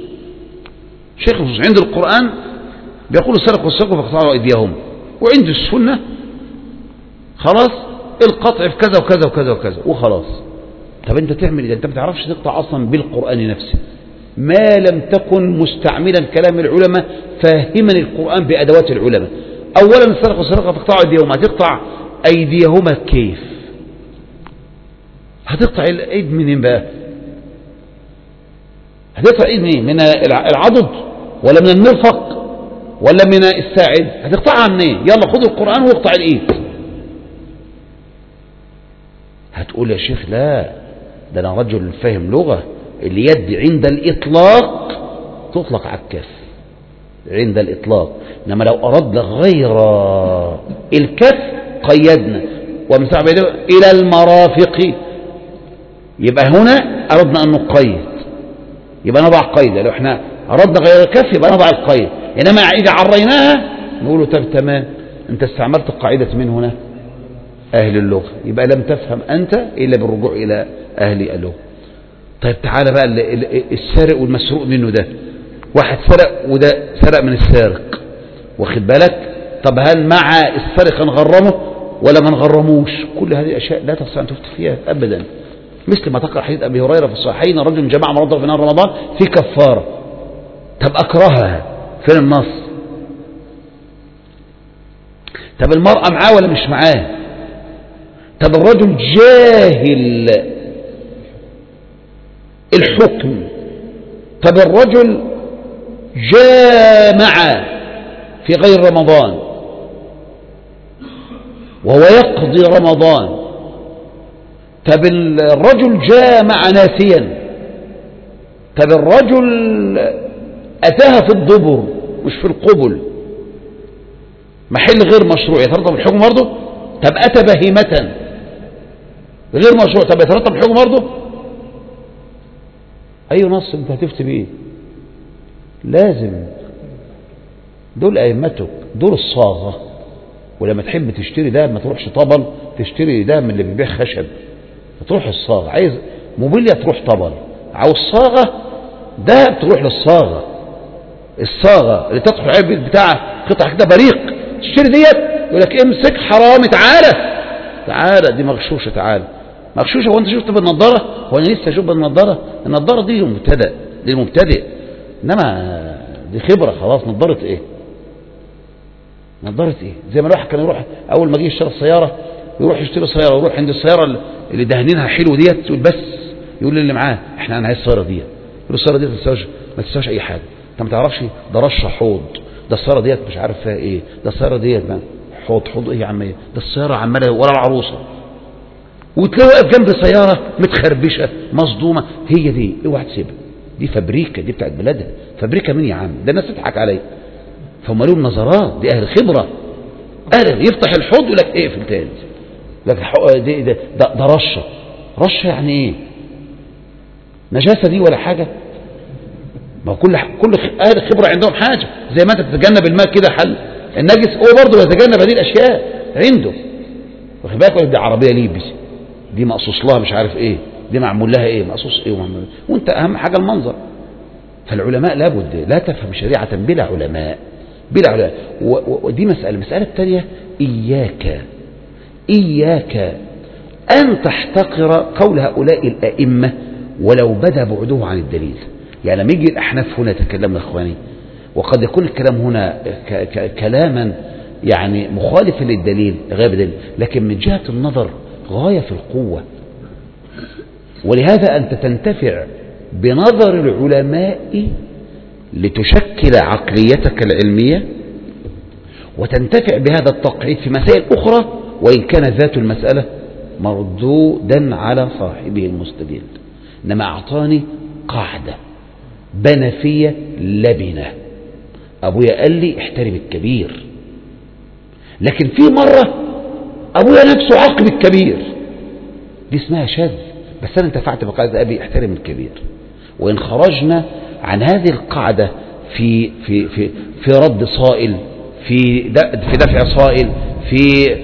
شيخ نصوص. عند القرآن بيقول السرق والسرقة فاقطعوا أيديهم، وعند السنة خلاص القطع في كذا وكذا وكذا وكذا وخلاص. طب انت تعمل اذا انت ما بتعرفش تقطع اصلا بالقرآن نفسه، ما لم تكن مستعملا كلام العلماء فاهما القرآن بأدوات العلماء. اولا السرقة والسرقة فاقطعوا أيديهما، هتقطع أيديهما كيف؟ هتقطع الايد منين بقى؟ هتقطع ايد مين؟ من العضد ولا من المرفق ولا من الساعد؟ هتقطعها منين؟ يلا خد القرآن واقطع الايد. هتقول يا شيخ لا، ده انا رجل فاهم لغة، اليد عند الاطلاق تطلق على الكف عند الاطلاق، انما لو اردنا غير الكف قيدنا ومسح بيده الى المرافق، يبقى هنا اردنا ان نقيد، يبقى نضع قيد. لو احنا اردنا غير الكف يبقى نضع القيد، انما اذا عريناها نقول له طب تمام، انت استعملت قاعدة من هنا اهل اللغة، يبقى لم تفهم انت الا بالرجوع الى اهل اللغة. طيب تعالى بقى السارق والمسروق منه، ده واحد سرق وده سرق من السارق، واخد بالك؟ طب هل مع السرقة نغرمه ولا ما نغرموش؟ كل هذه الاشياء لا تستطيع ان تفتي فيها ابدا. مثل ما تقرأ حديث ابي هريرة في الصحيحين، رجل جمع مرضه في نهار رمضان في كفارة. طب اكرهها، فين النص؟ طب المرأة معاه ولا مش معاه؟ طب الرجل جاهل الحكم، طب الرجل جامع في غير رمضان وهو يقضي رمضان، طب الرجل جامع ناسيا، طب الرجل أتاها في الدبر مش في القبل، محل غير مشروع، يترتب الحكم برضه؟ طب أتى بهيمة غير مشروع، طب يترتب الحكم برضه؟ أي نص أنت هتفتي بيه؟ لازم دول أئمتك، دول الصاغة. ولما تحب تشتري ده ما تروحش طبل، تشتري ده من اللي بيبيع خشب، تروح الصاغة. عايز موبيليا تروح طبل، عاوز صاغة ده تروح للصاغة. الصاغة اللي تدخل العيب بتاعها قطع كده بريق، تشتري ديت يقول لك امسك حرامي، تعالى دي مغشوشة، تعالى مغشوشة. هو انت شفت بالنضارة؟ هو انا لسه اشوف بالنضارة؟ النضارة دي للمبتدئ، انما دي خبرة خلاص. نضارة ايه؟ زي ما الواحد كان يروح اول ما جه يشتري السيارة، يروح يشتري سيارة ويروح عند السيارة اللي دهنينها حلو ديت، يقول بس، يقول اللي معاه انا عايز السيارة ديت، يقول السيارة ديت ما تسواش اي حاجة، انت ما تعرفش ده رش حوض، ده السيارة ديت مش عارف فيها ايه، ده السيارة ديت حوض ايه يا عم، ده السيارة عمالة ولا العروسة، وتلاقي واقف جنب سيارة متخربشة مصدومة. هي دي اوعى تسيبها، دي فابريكا، دي بتاعت بلادها. فابريكا مين يا عم؟ ده الناس تضحك عليا. فهم لهم نظرات، دي اهل خبرة، اهل يفتح الحوض يقول لك اقفل تاني، لك ده رشة يعني ايه؟ نجاسة دي ولا حاجة؟ ما كل اهل خبرة عندهم حاجة، زي ما انت تتجنب الماء كده حل النجس، هو برضه يتجنب هذه الاشياء عنده. واخد بالك؟ دي عربية ليبي، دي مقصوص لها مش عارف ايه، دي معمول لها ايه، مقصوص ايه وانت اهم حاجة المنظر. فالعلماء لابد لا تفهم شريعة بلا علماء. ودي مسألة الثانية، إياك أن تحتقر قول هؤلاء الأئمة ولو بدا بعده عن الدليل. يعني لما يجي الأحناف هنا يتكلمنا إخواني، وقد يكون الكلام هنا كلاما يعني مخالفا للدليل غير دليل، لكن من جهة النظر غاية في القوة. ولهذا أنت تنتفع بنظر العلماء لتشكل عقليتك العلمية، وتنتفع بهذا التقعيد في مسائل أخرى، وإن كان ذات المسألة مردودا على صاحبه المستدل. إنما أعطاني قاعدة بنفية لبنة، أبويا قال لي احترم الكبير، لكن في مرة أبويا نفسه عاقب الكبير، دي اسمها شاذ، بس أنا انتفعت بقاعدة أبي احترم الكبير. وإن خرجنا عن هذه القاعدة في في في في رد صائل، في دفع صائل، في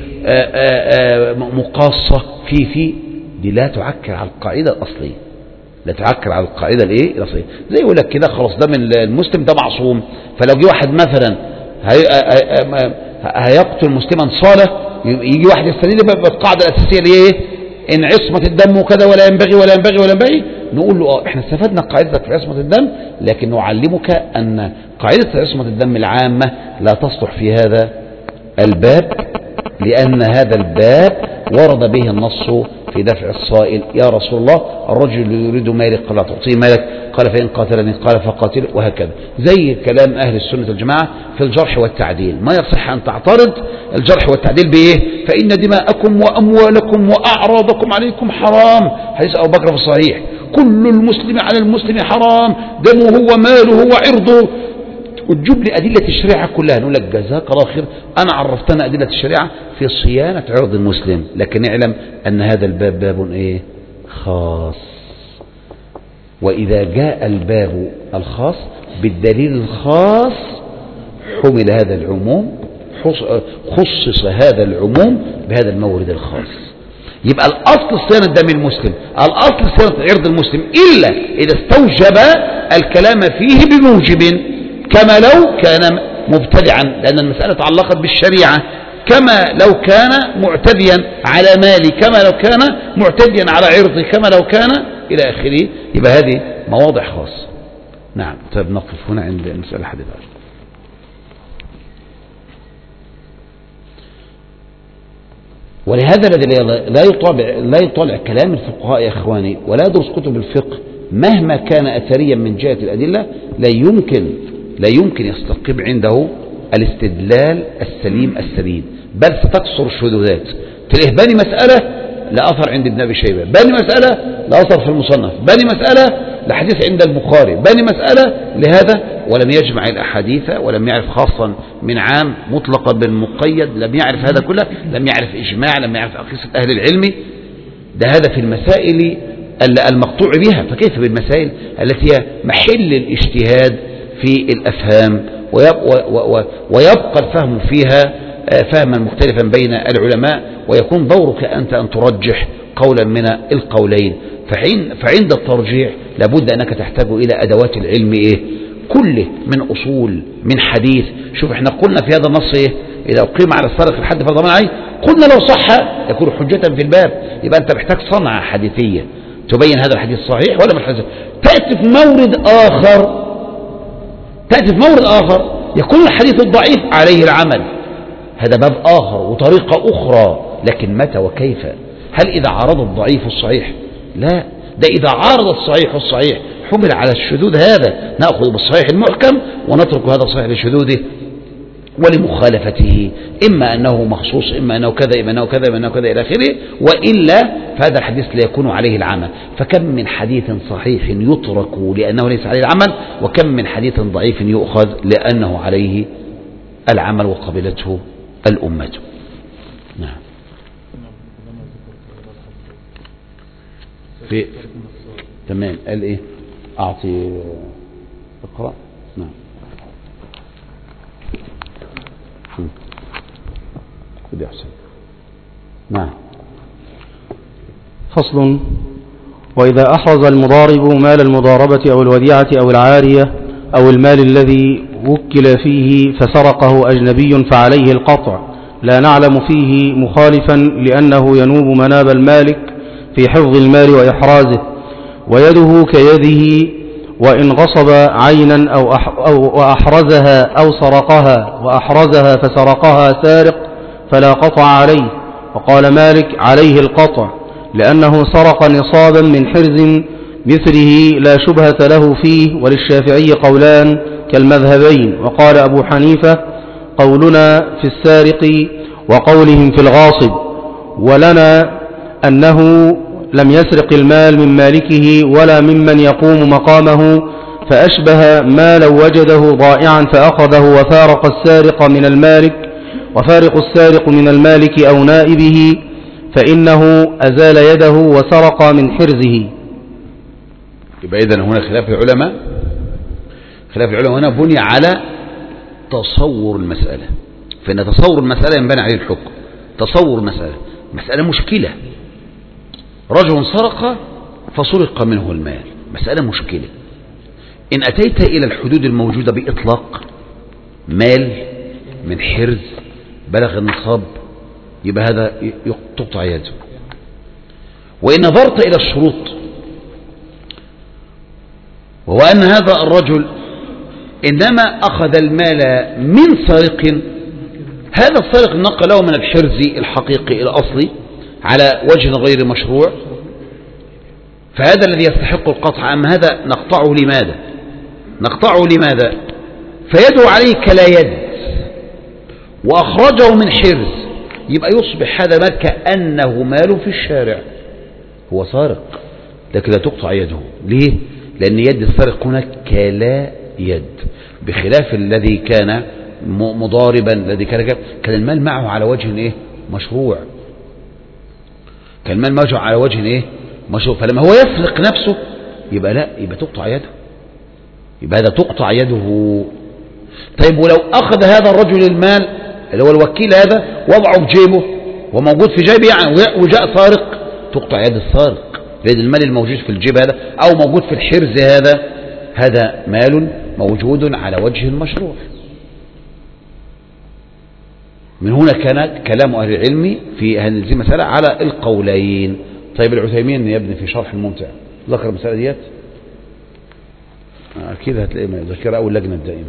مقاصة، في دي لا تعكر على القاعدة الأصلية، لا تعكر على القاعدة الايه الأصلية. زي يقول لك كده خلاص ده من المسلم ده معصوم، فلو جه واحد مثلا هيقتل مسلما صالح، يجي واحد يستدل بالقاعدة الأساسية اللي هي إن عصمة الدم وكذا ولا ينبغي، نقول له احنا استفدنا قاعدتك في عصمة الدم، لكن نعلمك أن قاعدة عصمة الدم العامة لا تصلح في هذا الباب، لأن هذا الباب ورد به النص في دفع الصائل: يا رسول الله الرجل يريد مالك، قال: تعطيه مالك؟ قال: فإن قاتلني قال: فقاتل، وهكذا. زي كلام أهل السنة والجماعة في الجرح والتعديل. ما يصح أن تعترض الجرح والتعديل بإيه؟ فإن دماءكم وأموالكم وأعراضكم عليكم حرام، حديث أبو بكر في الصحيح: كل المسلم على المسلم حرام، دمه وماله وعرضه. وتجيب لي أدلة الشريعة كلها، نقول لك جزاك الله خير، أنا عرفتنا أدلة الشريعة في صيانة عرض المسلم، لكن اعلم أن هذا الباب باب إيه؟ خاص. وإذا جاء الباب الخاص بالدليل الخاص حمل هذا العموم، خصص هذا العموم بهذا المورد الخاص. يبقى الأصل صيانة دم المسلم، الأصل صيانة عرض المسلم، إلا إذا استوجب الكلام فيه بموجب، كما لو كان مبتدعا، لأن المسألة تعلقت بالشريعة، كما لو كان معتديا على مالي، كما لو كان معتديا على عرضي، كما لو كان إلى آخره. يبقى هذه مواضع خاصة. نعم. طيب نقف هنا عند المسألة الحديثة. ولهذا الذي لا يطالع كلام الفقهاء يا إخواني، ولا يدرس كتب الفقه مهما كان أثريا من جهة الأدلة، لا يمكن يستقيم عنده الاستدلال السليم، بل ستكثر الشذوذات. تلاقيه بني مسألة لا أثر عند ابن أبي شيبة، بني مسألة لا أثر في المصنف، بني مسألة لحديث عند البخاري، بني مسألة لهذا، ولم يجمع الأحاديث، ولم يعرف خاصا من عام مطلقا بالمقيد، لم يعرف هذا كله، لم يعرف إجماع، لم يعرف أقيسة أهل العلم. ده هذا في المسائل المقطوع بها، فكيف بالمسائل التي هي محل الاجتهاد في الأفهام، ويبقى الفهم فيها فهما مختلفا بين العلماء، ويكون دورك أنت أن ترجح قولا من القولين. فعند الترجيح لابد أنك تحتاج إلى أدوات العلم كله، من أصول، من حديث. شوف احنا قلنا في هذا النص إذا أقيم على السارق الحد فضمان عليه، قلنا لو صح يكون حجة في الباب. يبقى أنت محتاج صنعة حديثية تبين هذا الحديث صحيح ولا مش حديث. تأتي في مورد آخر يكون الحديث الضعيف عليه العمل، هذا باب آخر وطريقة أخرى. لكن متى وكيف؟ هل إذا عارض الضعيف الصحيح؟ لا، ده إذا عارض الصحيح حمل على الشذوذ. هذا نأخذ بالصحيح المحكم ونترك هذا الصحيح لشذوذه ولمخالفته، إما أنه مخصوص، إما أنه كذا، إما أنه كذا، إما أنه كذا إلى آخره، وإلا فهذا الحديث لا يكون عليه العمل. فكم من حديث صحيح يترك لأنه ليس عليه العمل، وكم من حديث ضعيف يؤخذ لأنه عليه العمل وقبلته الأمة. نعم. تمام. قال إيه؟ أعطي اقرأ. نعم. خذ يا حسين. نعم. فصل: وإذا أحرز المضارب مال المضاربة أو الوديعة أو العارية أو المال الذي وكل فيه فسرقه أجنبي فعليه القطع، لا نعلم فيه مخالفا، لأنه ينوب مناب المالك في حفظ المال وإحرازه، ويده كيده، وإن غصب عينا أو أحرزها أو سرقها وأحرزها فسرقها سارق فلا قطع عليه. وقال مالك: عليه القطع، لأنه سرق نصابا من حرز مثله لا شبهة له فيه. وللشافعي قولان كالمذهبين. وقال أبو حنيفة: قولنا في السارق وقولهم في الغاصب، ولنا أنه لم يسرق المال من مالكه ولا ممن يقوم مقامه، فأشبه ما لو وجده ضائعا فأخذه وفارق السارق من المالك أو نائبه، فإنه أزال يده وسرق من حرزه. يبقى إذن هنا خلاف العلماء هنا بني على تصور المسألة، فإن تصور المسألة ينبني عليه الحكم. تصور مسألة مشكلة، رجل سرق فسرق منه المال، مسألة مشكلة. إن أتيت إلى الحدود الموجودة بإطلاق، مال من حرز بلغ النصاب، يبقى هذا تقطع يده. وإن نظرت إلى الشروط، وهو أن هذا الرجل إنما أخذ المال من سارق، هذا السارق نقله من الحرز الحقيقي الأصلي على وجه غير مشروع فهذا الذي يستحق القطع. أما هذا نقطعه لماذا؟ نقطعه لماذا؟ فيده عليه كلا يد وأخرجه من حرز، يبقى يصبح هذا مال كأنه مال في الشارع، هو سارق لكن لا تقطع يده. ليه؟ لأن يد السارق هنا كلا يد، بخلاف الذي كان مضاربا، الذي كان المال معه على وجه ايه؟ مشروع. كان المال معه على وجه ايه؟ مشروع. فلما هو يسرق نفسه يبقى لا، يبقى تقطع يده، يبقى هذا تقطع يده. طيب ولو أخذ هذا الرجل المال اللي هو الوكيل هذا وضعه في جيبه وموجود في جيبه يعني وجاء سارق، تقطع يد السارق، لأن المال الموجود في الجيب هذا أو موجود في الحرز هذا مال موجود على وجه المشروع. من هنا كان كلام أهل العلم في هذه المسألة على القولين. طيب العثيمين يبني في شرح الممتع ذكر المسألة ديت، أكيد هتلاقي ذكرها أول لجنة الدائمة.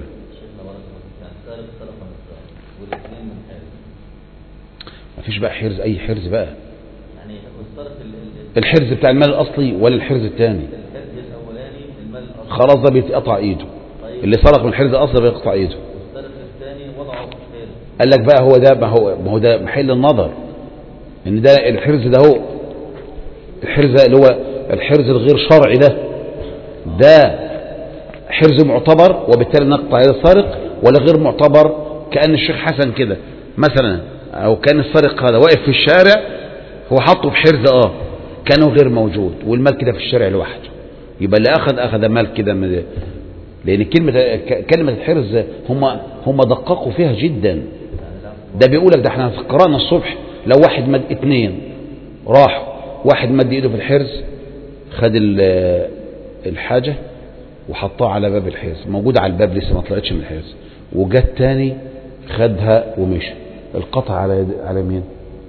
ما فيش بقى حرز، أي حرز بقى يعني الحرز بتاع المال الأصلي ولا الحرز الثاني؟ الحرز الأولاني المال الأصلي خلاص ده بيتقطع إيده. طيب. اللي سرق من الحرز الأصلي بيقطع إيده. والسرق الثاني وضعه في الحرز. قال لك بقى هو ده، ما هو ده محل النظر، إن ده الحرز ده هو الحرز اللي هو الحرز الغير شرعي ده حرز معتبر وبالتالي نقطع يد السارق، ولا غير معتبر كأن الشيخ حسن كده مثلا، أو كان السارق هذا واقف في الشارع هو حطه في حرز كانه غير موجود والمال كده في الشارع لوحده، يبقى اللي أخذ مال كده لأن كلمة الحرز هم دققوا فيها جدا. ده بيقولك ده احنا قرأنا الصبح لو واحد مد اتنين راح واحد مد ايده في الحرز خد الحاجة وحطها على باب الحرز، موجودة على الباب لسه ما طلعتش من الحرز، وجت تاني خدها ومشي، القطع على مين؟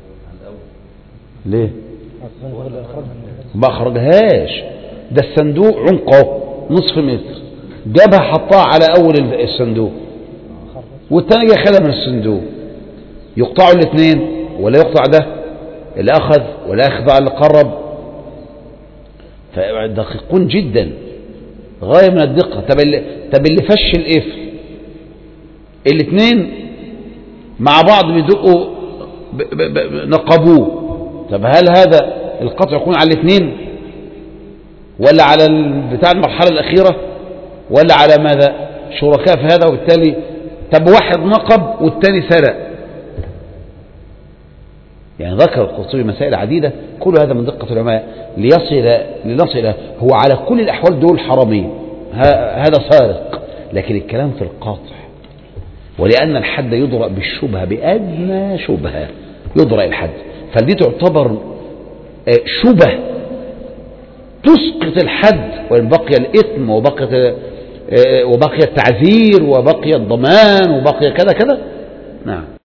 ليه؟ ما أخرجهاش، ده الصندوق عمقه نصف متر، جابها حطها على أول الصندوق والتاني جاي خدها من الصندوق، يقطعوا الاثنين ولا يقطع ده اللي أخذ ولا يأخذ على اللي قرب؟ فدقيقون جدا غاية من الدقة. طب اللي فش القفل الاثنين مع بعض بيدقوا نقبوه، طب هل هذا القطع يكون على الاثنين ولا على بتاع المرحلة الأخيرة ولا على ماذا؟ شركاء في هذا، وبالتالي طب واحد نقب والتاني سرق. يعني ذكر القرطبي مسائل عديدة، كل هذا من دقة العلماء لنصل هو على كل الأحوال دول حرامين، هذا سارق، لكن الكلام في القاطع، ولأن الحد يضرأ بالشبهة، بأدنى شبهة يضرأ الحد، فدي تعتبر شبه تسقط الحد، وإن بقي الإثم وبقي التعذير وبقي الضمان وبقي كذا كذا. نعم.